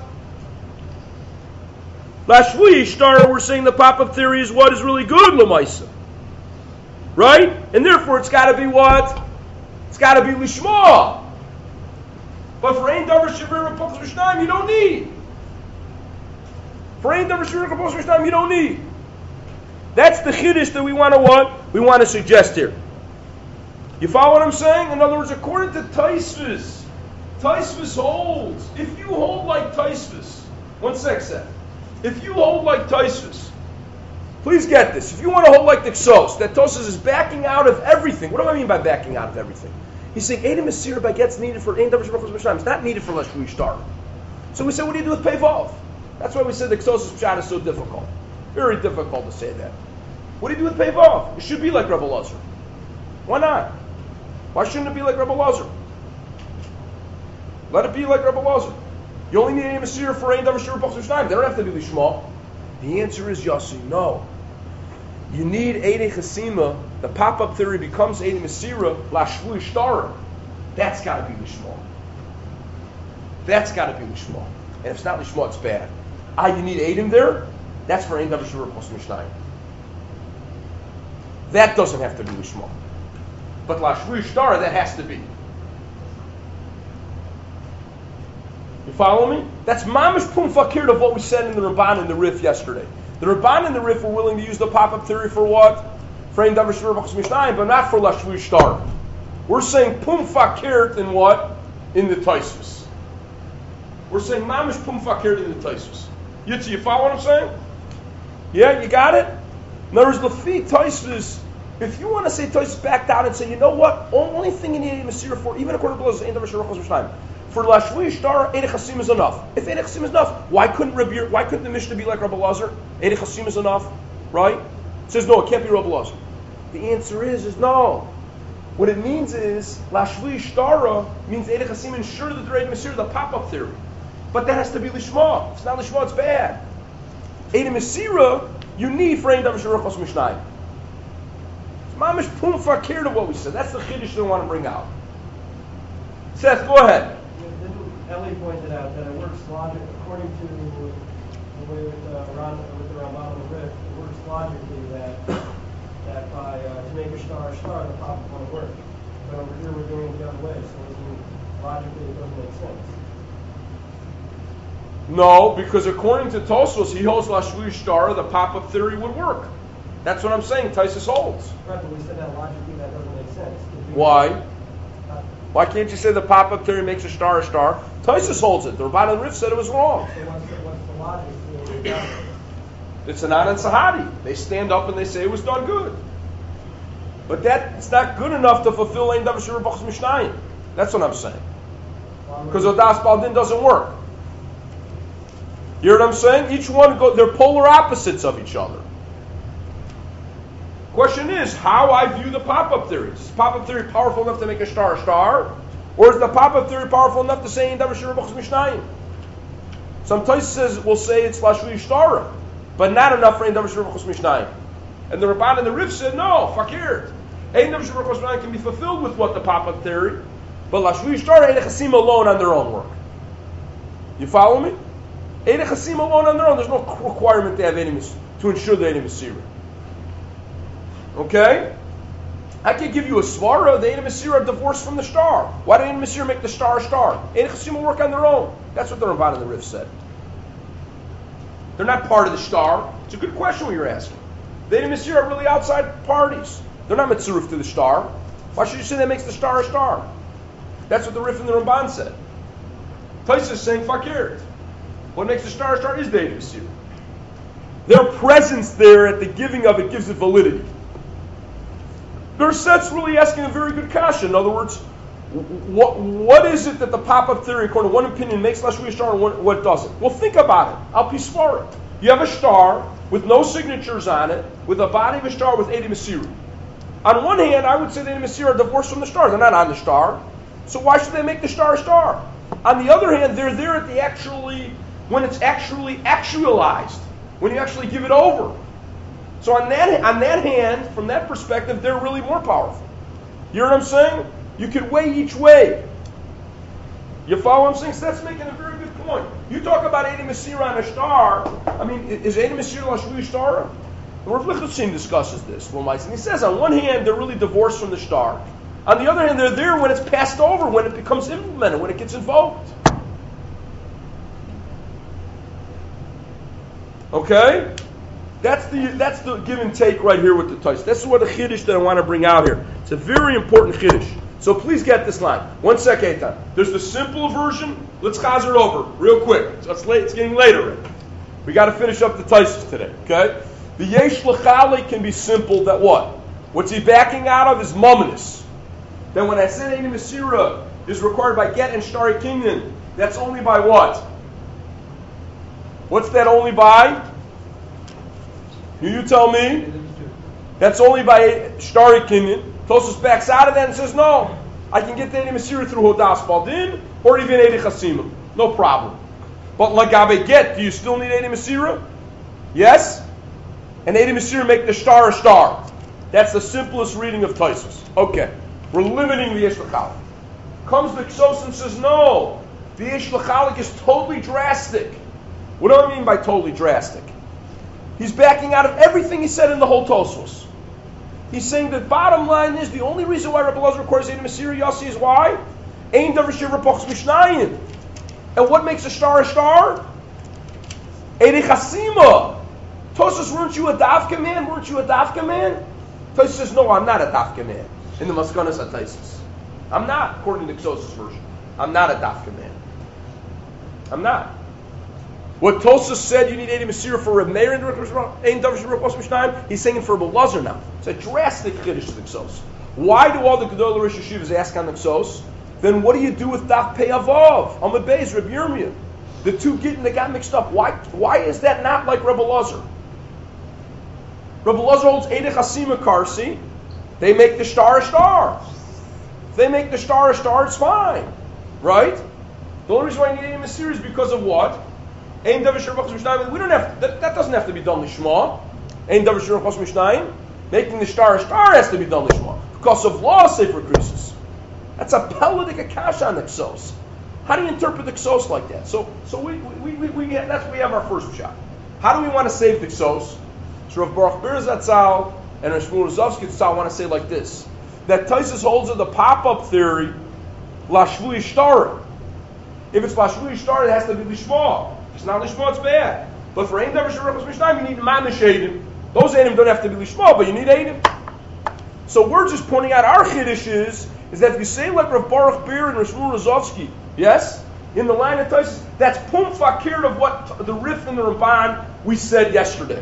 Speaker 1: Lashvui Shtara, we're saying the pop-up theory is what is really good, Lamaisa. Right? And therefore it's got to be what? It's got to be Lishma. But for Ein Davar Shirur B'Chutz Mishnayim, you don't need. For Ein Davar Shirur B'Chutz Mishnayim, you don't need. That's the chiddush that we want to what? We want to suggest here. You follow what I'm saying? In other words, according to Tosfos, Tosfos holds. If you hold like Tosfos, one sec, Seth. If you hold like Tosfos, please get this. If you want to hold like the Ksos, that Tosfos is backing out of everything. What do I mean by backing out of everything? He's saying Eidei Mesira gets needed for Ein Davar Shirur B'Chutz Mishnayim. It's not needed for Lashvui Shtara. So we say, what do you do with Peivav? That's why we said the Ksosos Pshat is so difficult. Very difficult to say that. What do you do with Pei Vav? It should be like Rebbe Lazar. Why not? Why shouldn't it be like Rebbe Lazar? Let it be like Rebbe Lazar. You only need a Masir for Ein Davar Shir B'Chos Mishnayim. They don't have to be Lishma. The answer is Yossi, no. You need Eidei Chasima. The pop-up theory becomes Eidei Masira, La Shvui Shtara. That's got to be Lishma. That's got to be Lishma. And if it's not Lishma, it's bad. Ah, you need Eidim there? That's for Ein Davar Shir B'Chos Mishnayim. That doesn't have to be Lishma. But La Shvui Shtara, that has to be. You follow me? That's mamish pum fakir of what we said in the Ramban and the Rif yesterday. The Ramban and the Rif were willing to use the pop-up theory for what? For Ein Davar Shir B'Chos Mishnayim, but not for La Shvui Shtara. We're saying pum fakir in what? In the Tosfos. We're saying mamish pum fakir in the Tosfos. Yitzi, you follow what I'm saying? Yeah, you got it? In other words, Lefi Tosfos, if you want to say Tosfos backed out and say, you know what? Only thing you need a Masira for, even according to Blazer, Ein Davar Shir B'Chos Mishnayim. For La Shvui Shtara, Eidei Chasim is enough. If Eidei Chasim is enough, why couldn't Rabbi, why couldn't the Mishnah be like Rabbi Lazar? Eidei Chasim is enough, right? It says no, it can't be Rabbi Lazar. The answer is, is no. What it means is La Shvui Shtara means Eidei Chasim ensure that they're Eidei Masir, the pop-up theory. But that has to be Lishma. If it's not Lishma, it's bad. Eidei Masira, you need for Ein Davar Shir B'Chos Mishnayim. It's mamish pum fakir to what we said. That's the chiddush they want to bring out. Seth, go ahead.
Speaker 4: Eli pointed out that it works logic according to the way with uh, Ram, with the Ramban and the Rif. It works logically that that by uh, to make a star a star, the pop won't work. But over here we're doing it the other way, so it doesn't, logically it doesn't make sense.
Speaker 1: No, because according to Tosfos, he holds La Shvui Shtara, the pop-up theory would work. That's what I'm saying. Tosfos holds.
Speaker 4: Right, but we said that logically that doesn't make sense.
Speaker 1: Why? Why can't you say the pop-up theory makes a star a star? Tosfos holds it. The Ramban and the Rif said it was wrong.
Speaker 4: So what's the, what's the logic?
Speaker 1: It's an Anan Sahadi. They stand up and they say it was done good. But that's not good enough to fulfill Ein Davar Shir B'Chos Mishnayim. That's what I'm saying. Because Odas Baldin doesn't work. You hear what I'm saying? Each one, go, they're polar opposites of each other. Question is, how I view the pop-up theory. Is the pop-up theory powerful enough to make a star a star? Or is the pop-up theory powerful enough to say Ein Davar Shir B'Chos Mishnayim? Some Tosfos says will say it's La Shvui Shtara, but not enough for Ein Davar Shir B'Chos Mishnayim. And the Ramban and the Rif said, no, fakir. Ein Davar Shir B'Chos Mishnayim can be fulfilled with what the pop-up theory, but La Shvui Shtara, Eidei Chasim alone on their own work. You follow me? Eidei Chasim alone on their own, there's no requirement to have any to ensure the Eidei Masira. Okay? I can give you a svara. The Eidei Masira are divorced from the star. Why did Eidei Masira make the star a star? Eidei Chasim will work on their own. That's what the Ramban and the Rif said. They're not part of the star. It's a good question what you're asking. The Eidei Masira are really outside parties. They're not mitzuruf to the star. Why should you say that makes the star a star? That's what the Rif and the Ramban said. Tosfos is saying fakir. What makes the star a star is the Eidei Masira. Their presence there at the giving of it gives it validity. Gerset's really asking a very good question. In other words, what what is it that the pop-up theory, according to one opinion, makes La Shvui Shtara and what, what doesn't? Well, think about it. I'll piece for it. You have a star with no signatures on it, with a body of a star with Eidei Masira. On one hand, I would say the Eidei Masira are divorced from the star. They're not on the star. So why should they make the star a star? On the other hand, they're there at the actually, when it's actually actualized, when you actually give it over. So on that on that hand, from that perspective, they're really more powerful. You know what I'm saying? You could weigh each way. You follow what I'm saying? So that's making a very good point. You talk about Eidei Masira on a star. I mean, is Eidei Masira La Shvui Shtara? The Rav Lichtenstein discusses this. And he says, on one hand, they're really divorced from the star. On the other hand, they're there when it's passed over, when it becomes implemented, when it gets invoked. Okay? That's the that's the give and take right here with the Tosfos. This is what the chiddush that I want to bring out here. It's a very important chiddush. So please get this line. One second, Eitan. There's the simple version. Let's chazer it over real quick. So it's late. It's getting later. We got to finish up the Tosfos today. Okay? The yesh l'chali can be simple. That what? What's he backing out of is mumminus. Then when I said Eidei Masira is required by get and shari kinyan, that's only by what? What's that only by? You, you tell me. That's only by Shtari Kinyan. Tosfos backs out of that and says, no, I can get the Eidei Masira through Hodas Baldin or even Eidei Chasimah. No problem. But Lagabe Get, do you still need Eidei Masira? Yes? And Eidei Masira make the star a star. That's the simplest reading of Tosfos. Okay. We're limiting the Yesh L'chalik. Comes the Ksos and says, no, the Yesh L'chalik is totally drastic. What do I mean by totally drastic? He's backing out of everything he said in the whole Tosfos. He's saying the bottom line is the only reason why Rabbi Elazar requires Eidei Masira Yossi is why? Ein davar shivra pochs mishnayim. And what makes a star a star? Eidei Chasima. Tosfos, weren't you a Davka man? Weren't you a Davka man? Tosfos says, no, I'm not a Davka man. In the Maskanas HaTaisis. I'm not, according to the Ksos' version. I'm not a Davka man. I'm not. What Tosfos said, you need Eidei Masira for Reb Meir and Ein davar shivra pochs mishnayim, he's saying it for Rabbi Elazar now. It's a drastic chiddush to the Ksos. Why do all the Gedolei Rosh Yeshivas ask on the Ksos? Then what do you do with Daf Pei Avav? Amud Beis, Reb Yirmiyah. The two Gittin that got mixed up. Why Why is that not like Rabbi Elazar? Rabbi Elazar holds Eidei Chasima Karsi. They make the star a star. If they make the star a star, it's fine. Right? The only reason why you need Eidei Masira is because of what? Ein davar shivra pochs mishnayim. We don't have that, that doesn't have to be done lishma. Ein davar shivra pochs mishnayim. Making the star a star has to be done lishma. Because of law, Sefer Krisis. That's a pelitic akasha on the Ksos. How do you interpret the Ksos like that? So, so we, we, we, we have, that's we have our first shot. How do we want to save the Ksos? So Rav Baruch Ber Zatzal and Rav Shmuel Rozovsky Zatzal want to say like this: that Tosfos holds of the pop-up theory, lashvu yishtar. If it's lashvu yishtar, it has to be lishma. If it's not lishma, it's bad. But for ein davar shivra pochs mishnayim, you need mamish eidim. Those eidim don't have to be lishma, but you need eidim. So we're just pointing out our chiddush is, is that if you say like Rav Baruch Ber and Rav Shmuel Rozovsky, yes, in the line of Tosfos, that's pum fakir of what the Rif and the Ramban we said yesterday.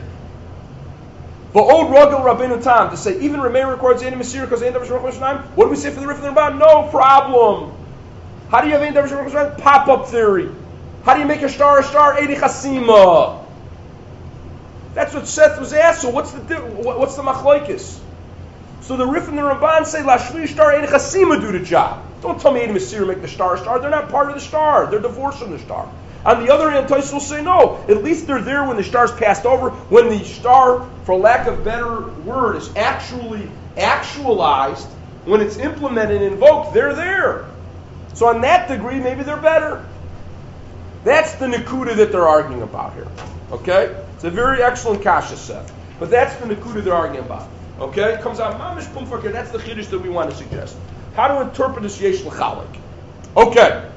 Speaker 1: But old Ragel Rabbeinu Tam to say even Rameh records Eidei Masira because Ein davar shivra pochs mishnayim. What do we say for the Rif and the Ramban? No problem. How do you have Ein davar shivra pochs mishnayim? Pop-up theory. How do you make a star a star? Eidei Chasima. That's what Seth was asked. So what's the what's the machlokes? So the Rif and the Ramban say lashvu star Eidei Chasima do the job. Don't tell me Eidei Masira make the star a star. They're not part of the star. They're divorced from the star. On the other hand, Tosfos will say no. At least they're there when the star's passed over. When the star, for lack of better word, is actually actualized, when it's implemented and invoked, they're there. So on that degree, maybe they're better. That's the Nakuda that they're arguing about here. Okay? It's a very excellent kasha set. But that's the Nakuda they're arguing about. Okay? It comes out, Mamish Pum Fakir. That's the chiddush that we want to suggest. How to interpret this Yesh L'chalik. Okay.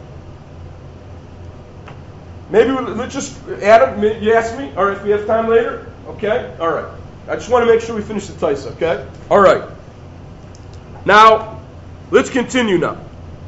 Speaker 1: Maybe we'll, let's just, Adam, you ask me? All right, if we have time later? Okay? All right. I just want to make sure we finish the Taisa, okay? All right. Now, let's continue now.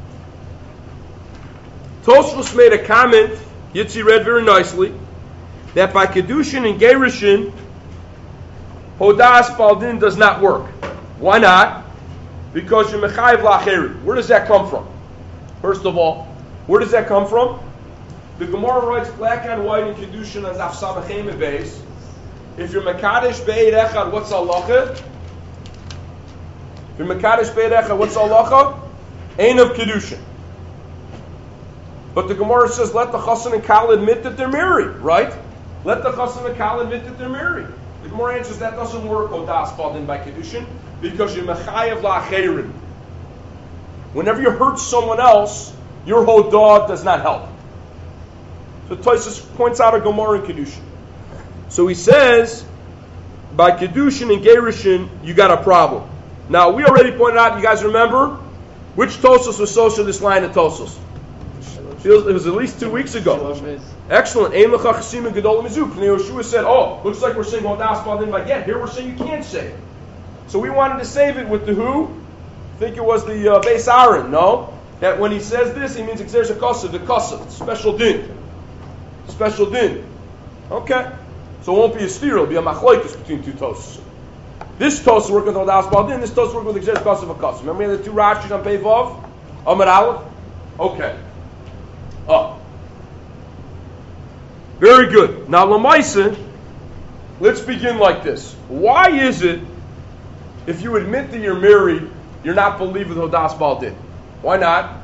Speaker 1: Tosfos made a comment, Yitzi read very nicely, that by Kedushin and Gerushin, Hodas Baldin does not work. Why not? Because you're Mechayiv La'acheri. Where does that come from? First of all, where does that come from? The Gemara writes black on white in Kedushin on Daf Samachem Beis. If you're Mekadesh Be'ed Echad, what's halacha? If you're Mekadesh Be'ed Echad, what's halacha? Ein of Kedushin. But the Gemara says, let the Chassan and Kal admit that they're married, right? Let the Chassan and Kal admit that they're married. The Gemara answers that doesn't work, Odas Baldin by Kedushin, because you're Mechayev La'acherin. Whenever you hurt someone else, your Hodah does not help. So Tosfos points out a Gemara in Kedushin. So he says, by Kedushin and Gerushin, you got a problem. Now, we already pointed out, you guys remember, which Tosfos was social this line of Tosfos? It was, it was at least two weeks ago. Excellent. Ein lecha chasima gedol mizuk. Yehoshua said, oh, looks like we're saying Hodas Baldin by get. Here we're saying you can't say it. So we wanted to save it with the who? I think it was the uh, Beis Aaron, no? That when he says this, he means there's a kasav, the kasav, special din. Special din. Okay. So it won't be a steer, it'll be a machlokes between two Tosfos. This Tosfos work with Hodas Baldin, this Tosfos work with the kasav of kasav. Remember we had the two Rashis on Pei Vav? Amar Aleph? Okay. Oh. Very good. Now, Lamaisa, let's begin like this. Why is it, if you admit that you're married, you're not believing what Hodas Baal did? Why not?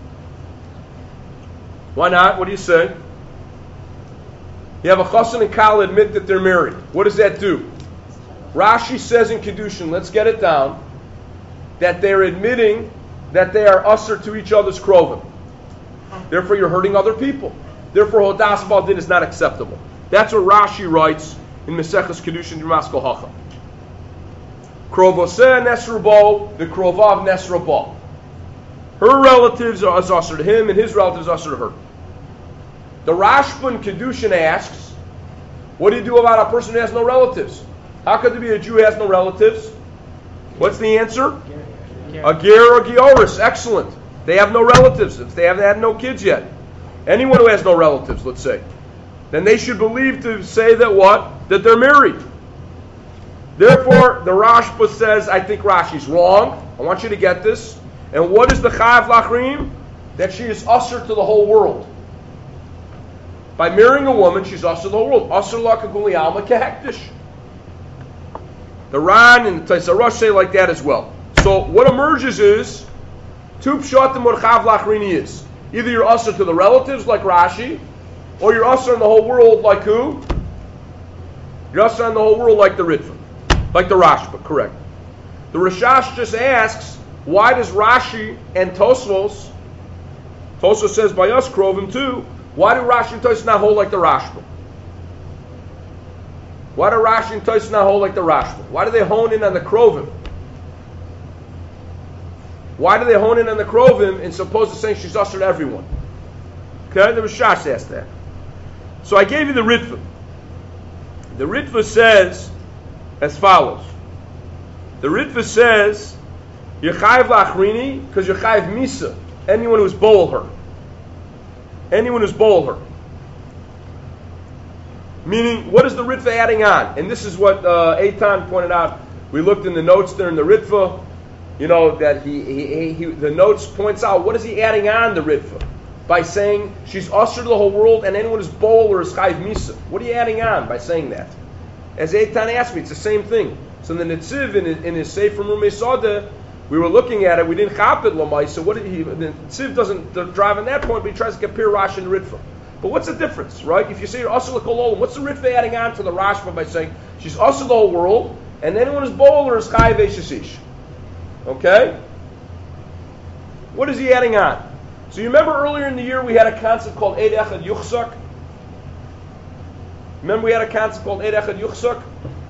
Speaker 1: Why not? What do you say? You have a chassan and kala admit that they're married. What does that do? Rashi says in Kedushin, let's get it down, that they're admitting that they are usher to each other's krovim. Therefore, you're hurting other people. Therefore, Hodas Baal din is not acceptable. That's what Rashi writes in Maseches Kedushin D'Maskal Hacham. Krovoseh Nesrabo, the Krovav Nesrabo. Her relatives are usher to him, and his relatives are usher to her. The Rashba in Kedushin asks, what do you do about a person who has no relatives? How could there be a Jew who has no relatives? What's the answer? A ger or gioris. Excellent. They have no relatives. If they haven't had no kids yet. Anyone who has no relatives, let's say. Then they should believe to say that what? That they're married. Therefore, the Rashba says, I think Rashi's wrong. I want you to get this. And what is the Chayav Lachrim? That she is usher to the whole world. By marrying a woman, she's usher to the whole world. Usher la kaguli alma kehektish. The Ran and the Taisarosh say like that as well. So what emerges is, two pshatim what Chayav Lachrini is. Either you're usher to the relatives like Rashi, or you're usher in the whole world like who? You're usher in the whole world like the Ritva. Like the Rashba, correct. The Rashash just asks, why does Rashi and Tosfos, Tosfos says by us Krovim too, why do Rashi and Tosfos not hold like the Rashba? Why do Rashi and Tosfos not hold like the Rashba? Why do they hone in on the Krovim? Why do they hone in on the Krovim and suppose to say she's usher to everyone? Okay, the Rashash asked that. So I gave you the Ritva. The Ritva says as follows. The Ritva says, you're chayiv lachrini because you're chayiv misa. Anyone who's bowl her. Anyone who's bowl her. Meaning, what is the Ritva adding on? And this is what uh, Eitan pointed out. We looked in the notes there in the Ritva. You know, that he, he, he the notes points out, what is he adding on the Ritva? By saying, she's usher to the whole world and anyone who's bowl or is chayiv misa. What are you adding on by saying that? As Eitan asked me, it's the same thing. So the Netziv in his, in his Sefer Rumei Soda, we were looking at it, we didn't chap it Lamai, so what did he, the Netziv doesn't drive on that point, but he tries to compare Rashi and Ritva. But what's the difference, right? If you say you're usher l'kol olam, what's the Ritva adding on to the Rashba by saying she's usher the whole world, and anyone who's bowl or is chayiv eishesish? Okay? What is he adding on? So you remember earlier in the year we had a concept called Eid Echad Yuchsak? Remember we had a concept called Eid Echad Yuchsak?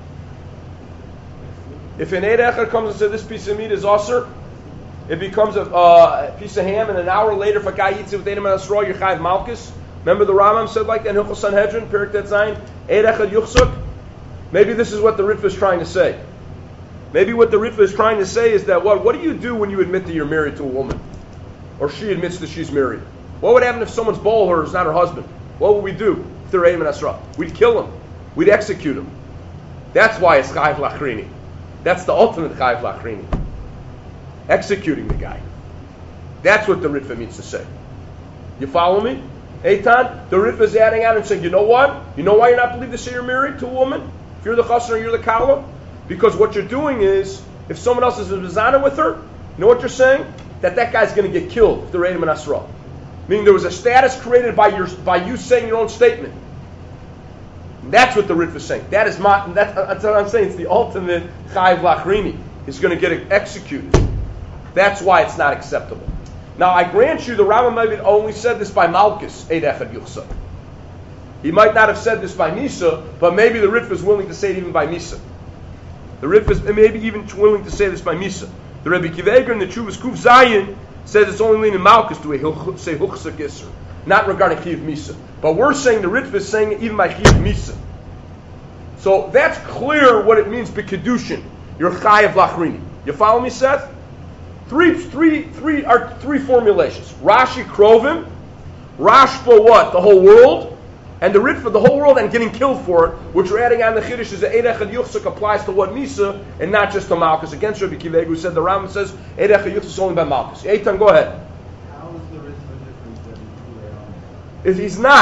Speaker 1: If an Eid Echad comes and says this piece of meat is usher, it becomes a, uh, a piece of ham, and an hour later if a guy eats it with Eid Asra, you're chayiv malchus. Remember the Rambam said like that in Hilchos Sanhedrin, Perik Tet Zayin, Eid Echad Yuchsak? Maybe this is what the Ritva is trying to say. Maybe what the Ritva is trying to say is that what, what do you do when you admit that you're married to a woman? Or she admits that she's married? What would happen if someone's bowl her is not her husband? What would we do if they're Eid Asra? We'd kill him. We'd execute him. That's why it's Chayiv Lachrini. That's the ultimate Chayiv Lachrini. Executing the guy. That's what the Ritva means to say. You follow me? Eitan, the Ritva is adding on and saying, you know what? You know why you're not believed to say you're married to a woman? If you're the chassan or you're the kala? Because what you're doing is, if someone else is a mizana with her, you know what you're saying? That that guy's going to get killed if they're Eid Asra. Meaning there was a status created by your by you saying your own statement. That's what the Ritva is saying. That is my, that's, that's what I'm saying. It's the ultimate Chayiv Lachrini. He's going to get executed. That's why it's not acceptable. Now, I grant you, the Rambam maybe only said this by Malchus, Eid Echad Yuchsa. He might not have said this by Misa, but maybe the Ritva is willing to say it even by Misa. The Ritva is maybe even willing to say this by Misa. The Rebbe Kiveger in the Chuvas Kuf Zayin says it's only leaning Malchus to a say Huchsa Gisser, not regarding Chiv Misa. But we're saying the Ritva is saying it even by Chiv Misa. So that's clear what it means by Kedushin. You're Chayiv Lachrini. You follow me, Seth? Three, three, three are three formulations. Rashi Krovim, Rashba what? The whole world, and the Ritva the whole world and getting killed for it, which we're adding on the Chiddush is that Eid Echad Yuchsak applies to what Misa and not just to Malchus. Against Rabbi Kiveger who said the Rambam says Eid Echad Yuchsak is only by Malchus. Eitan, go ahead.
Speaker 3: How is the Ritva different than Kulei?
Speaker 1: If he's not,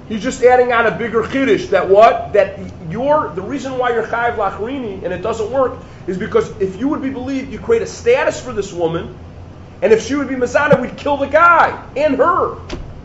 Speaker 1: He's just adding on a bigger chiddush that what? That you're, the reason why you're chayiv lachrini and it doesn't work is because if you would be believed, you create a status for this woman, and if she would be Mazana, we'd kill the guy and her.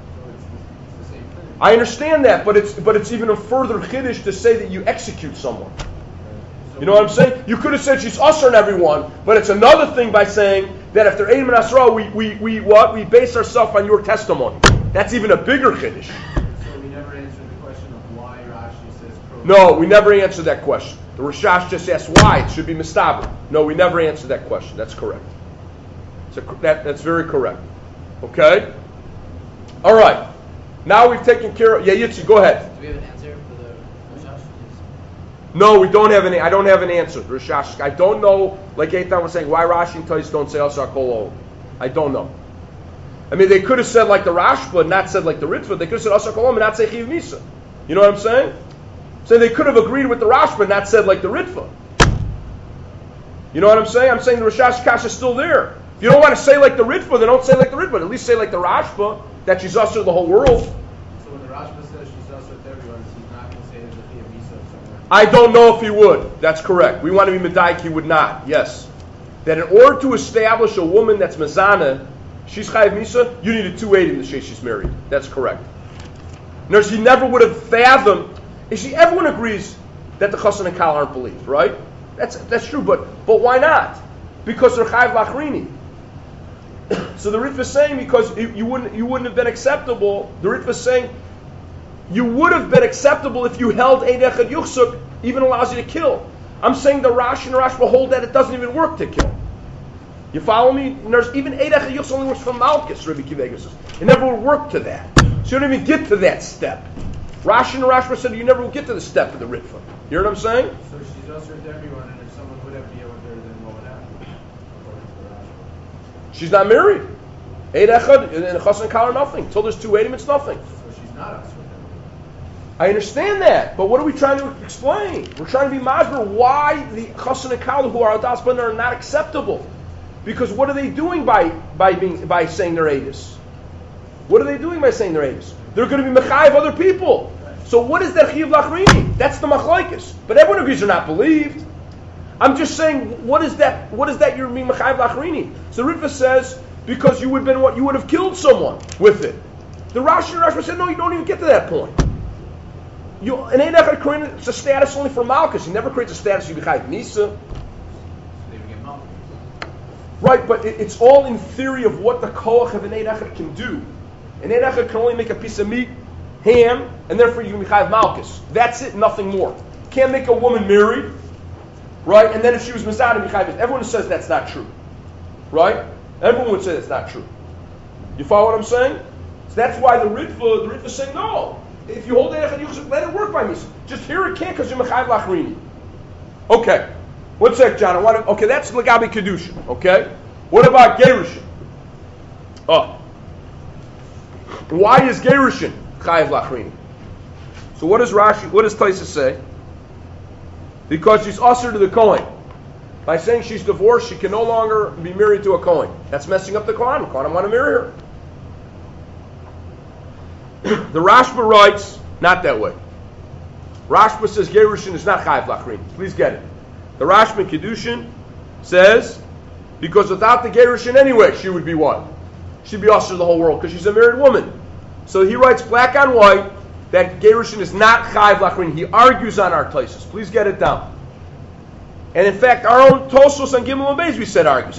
Speaker 1: I understand that, but it's but it's even a further chiddush to say that you execute someone. You know what I'm saying? You could have said she's usher on everyone, but it's another thing by saying that if they're Eidim and Asra, we, we, we what? We base ourselves on your testimony. That's even a bigger chiddush.
Speaker 5: So we never answered the question of why Rashi says pro.
Speaker 1: No, we never answered that question. The Rashash just asked why it should be mistaber. No, we never answered that question. That's correct. It's a, that, that's very correct. Okay? All right. Now we've taken care of... Yeah, Yitzi, go ahead.
Speaker 2: Do we have an answer for the Rashash?
Speaker 1: No, we don't have any. I don't have an answer. Rashash. I don't know, like Eitan was saying, why Rashi and Tais don't say Asar Kol. I don't know. I mean, they could have said like the Rashba and not said like the Ritva. They could have said Asar Kol and not say Chiv Misa. You know what I'm saying? So they could have agreed with the Rashba and not said like the Ritva. You know what I'm saying? I'm saying the Rashash Kash is still there. If you don't want to say like the Ritva, then don't say like the Ritva. At least say like the Rashba, that she's Asar the whole world.
Speaker 5: So when the Rashba says she's usher to everyone, he's not going to say there's a Chiv Misa somewhere.
Speaker 1: I don't know if he would. That's correct. We want to be Medaik, he would not. Yes. That in order to establish a woman that's Mazana, she's Chayiv Misa, you needed two eighty to say she's married. That's correct. Notice he never would have fathomed. You see, everyone agrees that the Chassan and Kal aren't believed, right? That's that's true, but but why not? Because they're Chayiv Lachrini. So the Ritva is saying because you, you wouldn't you wouldn't have been acceptable. The Ritva is saying you would have been acceptable if you held Eid Echad Yuchsuk even allows you to kill. I'm saying the Rashi and the Rashba hold that it doesn't even work to kill. You follow me? And there's even Eid Echad Yuchsuk only works for Malchus, Rabbi Kiva says. It never would work to that. So you don't even get to that step. Rashi and the Rashba said you never will get to the step of the Ritva. You hear what I'm saying?
Speaker 5: So she's usher to everyone, and if someone would have deal with her, then what would happen? According to the Rashba.
Speaker 1: She's not married. Eid Echad and Chassan and Kal are nothing. Until there's two Eidim, it's nothing.
Speaker 5: So she's not usher to everyone.
Speaker 1: I understand that, but what are we trying to explain? We're trying to be masber why the Chassan and Kal who are Adas Bana are not acceptable. Because what are they doing by by being by saying they're Eidis? What are they doing by saying they're Eidis? They're going to be Mechayiv other people. So what is that Chiyav Lachrini? That's the Machlaikis. But everyone agrees they're not believed. I'm just saying, what is that? What is that you're being Mechayiv Lachrini? So Ritva says, because you would have been what you would have killed someone with it. The Rashi and Rashba said, no, you don't even get to that point. You, an Eid Echad Kohen, it's a status only for Malchus. He never creates a status you Mechayiv Nisa.
Speaker 5: So they would get Malchus.
Speaker 1: Right, but it, it's all in theory of what the Koach of an Eid Echad can do. An Eid Echad can only make a piece of meat, ham, and therefore you can Mechayiv Malchus. That's it, nothing more. Can't make a woman married, right? And then if she was Mizad and Mechayiv, everyone says that's not true, right? Everyone would say that's not true. You follow what I'm saying? So that's why the Ritva, the Ritva is saying no. If you hold Eid Echad Yuchsuk, let it work by me. Just here it can't because you're Mechayiv Lachrini. Okay. One sec, John. I want to, okay, that's Lagabi Kedushin. Okay. What about Gerushin? Oh. Why is Gerushin Chayiv Lachrini? So what does Rashi, what does Taisa say? Because she's usher to the Kohen. By saying she's divorced, she can no longer be married to a Kohen. That's messing up the Kohen. The Kohen want to marry her. The Rashba writes, not that way. Rashba says Gerushin is not Chayiv Lachrini. Please get it. The Rashba in Kedushin says, because without the Gerushin anyway, she would be what? She'd be usher to the whole world because she's a married woman. So he writes black on white that Gerushin is not Chayiv Lachrini. He argues on our places. Please get it down. And in fact, our own Tosos and Gimel and Beis we said argues.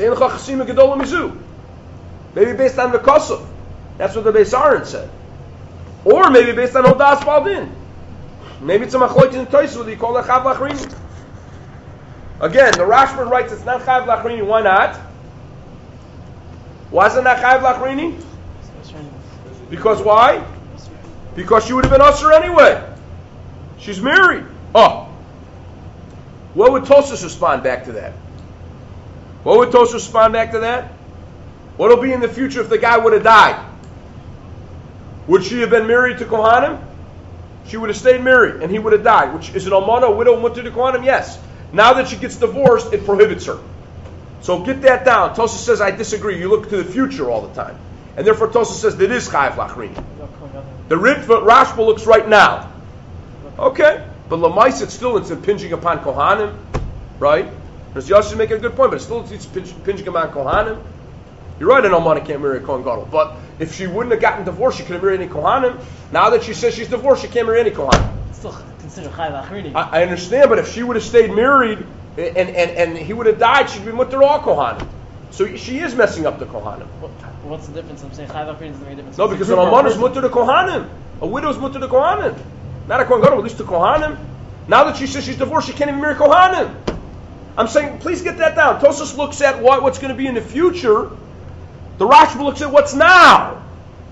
Speaker 1: Maybe based on the Kosov. That's what the Beis Aaron said. Or maybe based on Hodas Baldin. Maybe it's a Machloek in Tosos whether you call it Chayiv Lachrini. Again, the Rashba writes it's not Chayiv Lachrini. Why not? Why is it not Chayiv Lachrini? Because why? Because she would have been usher anyway. She's married. Oh. What would Tosas respond back to that? What would Tosas respond back to that? What will be in the future if the guy would have died? Would she have been married to Kohanim? She would have stayed married and he would have died. Which is an almana, widow, mutter to Kohanim? Yes. Now that she gets divorced, it prohibits her. So get that down. Tosas says, I disagree. You look to the future all the time. And therefore Tosas says that is Chayiv Lachrini. The Ritva, Rashba looks right now. Okay. But Lamais, it's still it's impinging upon Kohanim, right? Because Yossi make a good point, but it's still it's impinging upon Kohanim. You're right, an Almana can't marry a Kohen Gadol. But if she wouldn't have gotten divorced, she could have married any Kohanim. Now that she says she's divorced, she can't marry any Kohanim.
Speaker 6: Still considered Chayv Achrini.
Speaker 1: I, I understand, but if she would have stayed married and, and, and he would have died, she'd be mutter all Kohanim. So she is messing up the Kohanim.
Speaker 6: What, what's the difference? I'm saying Chayv Achrini is the main difference.
Speaker 1: No, because an Almana is mutter to Kohanim. A widow is mutter to Kohanim. Not a Kohen Gadol, at least to Kohanim. Now that she says she's divorced, she can't even marry Kohanim. I'm saying, please get that down. Tosas looks at what, what's going to be in the future. The Rashba looks at what's now.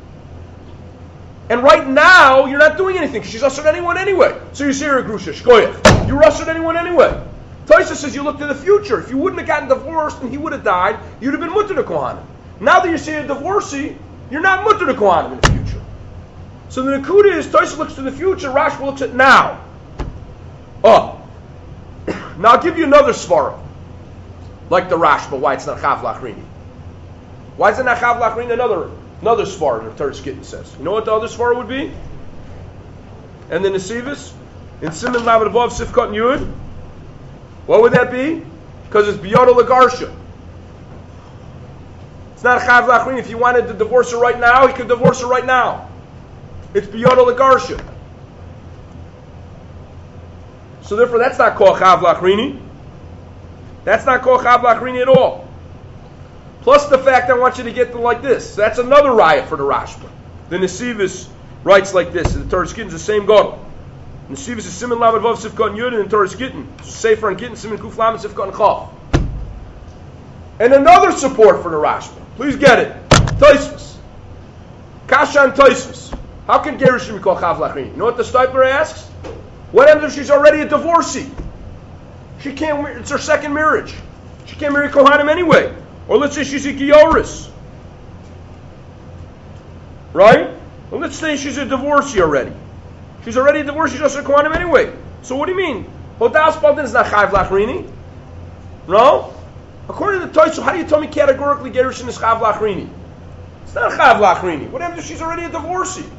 Speaker 1: And right now, you're not doing anything. She's ushered anyone anyway. So you say you're a grusha, shkoyach. You ushered anyone anyway. Tosas says you look to the future. If you wouldn't have gotten divorced and he would have died, you'd have been mutter to Kohanim. Now that you say a divorcee, you're not mutter to Kohanim in the future. So the Nakuda is, Tosas looks to the future, Rashba looks at now. Oh. Now I'll give you another svara. Like the Rashba, why it's not Chav Lachrini. Why is it not Chav Lachrini? Another another svara, the Teres Gittin says. You know what the other svara would be? And the Nesivis? In Siman Lamed above Sifkat and Yud? What would that be? Because it's Biyada Lagarsha. It's not Chav Lachrini. If you wanted to divorce her right now, he could divorce her right now. It's Biyada Lagarsha. So therefore, that's not called Chav Lachrini. That's not called Chav Lachrini at all. Plus the fact I want you to get to like this. That's another riot for the Rashba. The Nesivis writes like this. And the Torah Gittin is the same Gadol. Nesivis is Siman Lamed Vav Sifkat and Yud, and the Torah Gittin. Sefer and Gittin, Siman Kuf Lamed Sifkat and Chav. And another support for the Rashba. Please get it. Tosfos. Kasha and Tosfos. How can Gerushin be called Chav Lachrini? You know what the Stipler asks? What happens if she's already a divorcee? She can't. It's her second marriage. She can't marry Kohanim anyway. Or let's say she's a Gioris, right? Well, let's say she's a divorcee already. She's already divorced. She's just a Kohanim anyway. So what do you mean? Hodas Baldin is not Chav Lachrini. No. According to the Tosfos, how do you tell me categorically Gerushin is Chav Lachrini? It's not Chav Lachrini. What happens if she's already a divorcee?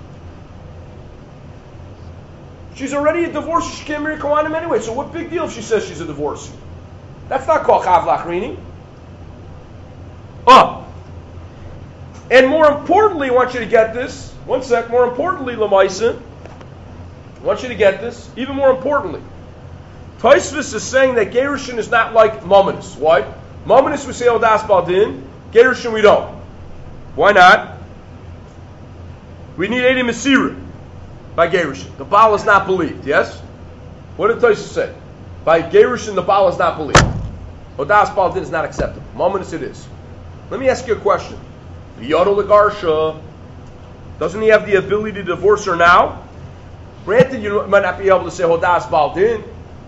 Speaker 1: She's already a divorcee. She can't marry Kohanim anyway. So what big deal if she says she's a divorcee? That's not called Chav Lachrini. Oh. And more importantly, I want you to get this. One sec. More importantly, Lamaisa, I want you to get this. Even more importantly, Tosfos is saying that Gerushin is not like Mamonis. Why? Mamonis we say Odas Baldin. Gerushin we don't. Why not? We need Edim Mesira by Gerushin. The Baal is not believed, yes? What did Tosfos say? By Gerushin, the Baal is not believed. Odas Baldin is not acceptable. Mamonis it is. Let me ask you a question. Yodel Lagarsha, doesn't he have the ability to divorce her now? Granted, you might not be able to say Hodas Baldin.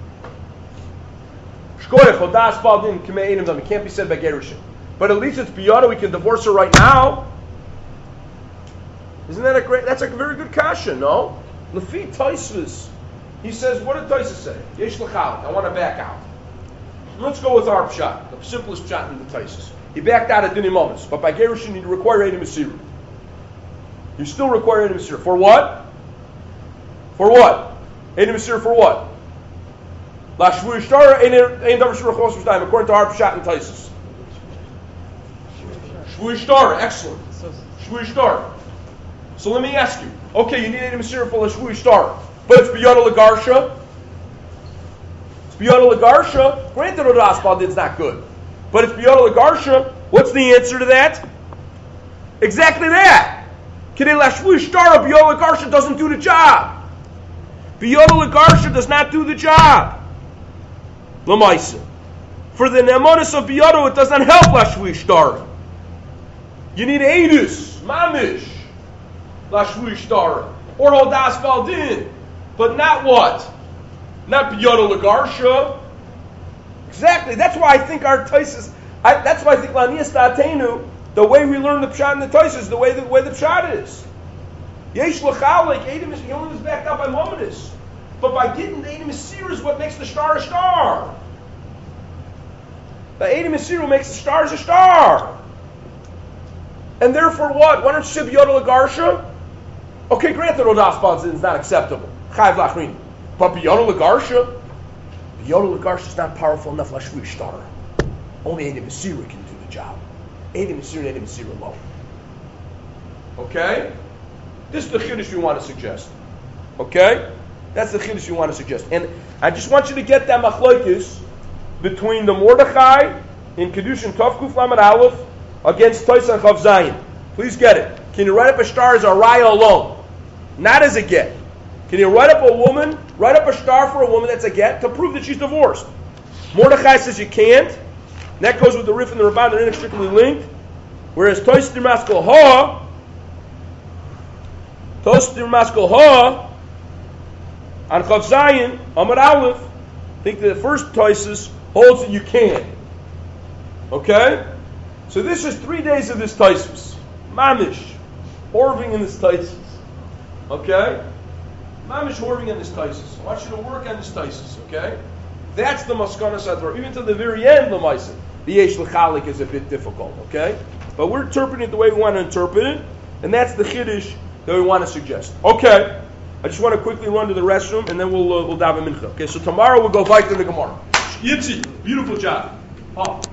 Speaker 1: Shkoyach, Hodas Baldin, Kamei Edim, it can't be said by Gerushin. But at least it's Biyada, we can divorce her right now. Isn't that a great, that's a very good kasha, no? Lefi Tosfos, he says, what did Tosfos say? Yesh l'chalik, I want to back out. Let's go with our pshat, the simplest pshat in the Tosfos. He backed out at Dini moments, but by Gerushin you require Edim Mesira. You still require Edim Mesira. For what? For what? Edim Mesira for what? La Shvu Yishtar, Ein Davar Shur Chos V'Shnayim, according to our pshat in Tosfos. Shvu Yishtar, excellent. Shvu Yishtar. So let me ask you. Okay, you need Edim Mesira for La Shvu Yishtar, but it's Biyada Lagarsha. It's Biyada Lagarsha. Granted, Odas Baldin's not good. But it's Biyada Lagarsha. What's the answer to that? Exactly that. Kidei Lashvu Yishtar, Biyada Lagarsha doesn't do the job. Biyada Lagarsha does not do the job. L'maisa. For the Nemonis of Biyada, it does not help Lashvu Yishtar. You need Eidus, Mamish, Lashvu Yishtar, or Odas Baldin. But not what? Not Biyada Lagarsha. Exactly. That's why I think our Tosfos, I, that's why I think Lanias Tatenu, the way we learn the Pshat in the Tosfos, the way the way the Pshat is. Yesh l'chalik, Edim is, he only was backed up by Mamonis. But by getting the Edim Mesira is what makes the star a star. The Edim Mesira makes the stars a star. And therefore what? Why don't you say Biyada Lagarsha? Okay, granted, Odas is not acceptable. Chayv lachrini. But Biyonu Lagarsha, Biyonu Lagarsha is not powerful enough. Lashvu Shtar. Only Edim Mesira can do the job. Edim Mesira and Edim Mesira alone. Okay? This is the chiddush we want to suggest. Okay? That's the chiddush we want to suggest. And I just want you to get that machlokes between the Mordechai in Kedushin Tov Kuf Lamed Aleph against Tois and Chav Zayin. Please get it. Can you write up a star as a raya alone? Not as a get. Can you write up a woman, write up a star for a woman that's a get to prove that she's divorced? Mordechai says you can't. And that goes with the Rif and the Ramban. They're inextricably linked. Whereas Tois Dirmaskal Ha, Tois Dirmaskal Ha, on Chav Zayin, Amar Aleph, I think the first Toises holds that you can. Okay? So this is three days of this Toises. Mamish. Horving in this Toises. Okay? Mamish horving in this Toises. I want you to work on this Toises. Okay? That's the Maskana Sadvar. Even to the very end, the Maisa. The Yesh L'chalik is a bit difficult. Okay? But we're interpreting it the way we want to interpret it. And that's the Chiddush that we want to suggest. Okay? I just want to quickly run to the restroom and then we'll uh, we'll daven mincha. Okay, so tomorrow we'll go back to the Gemara. Yitzi, beautiful job. Oh.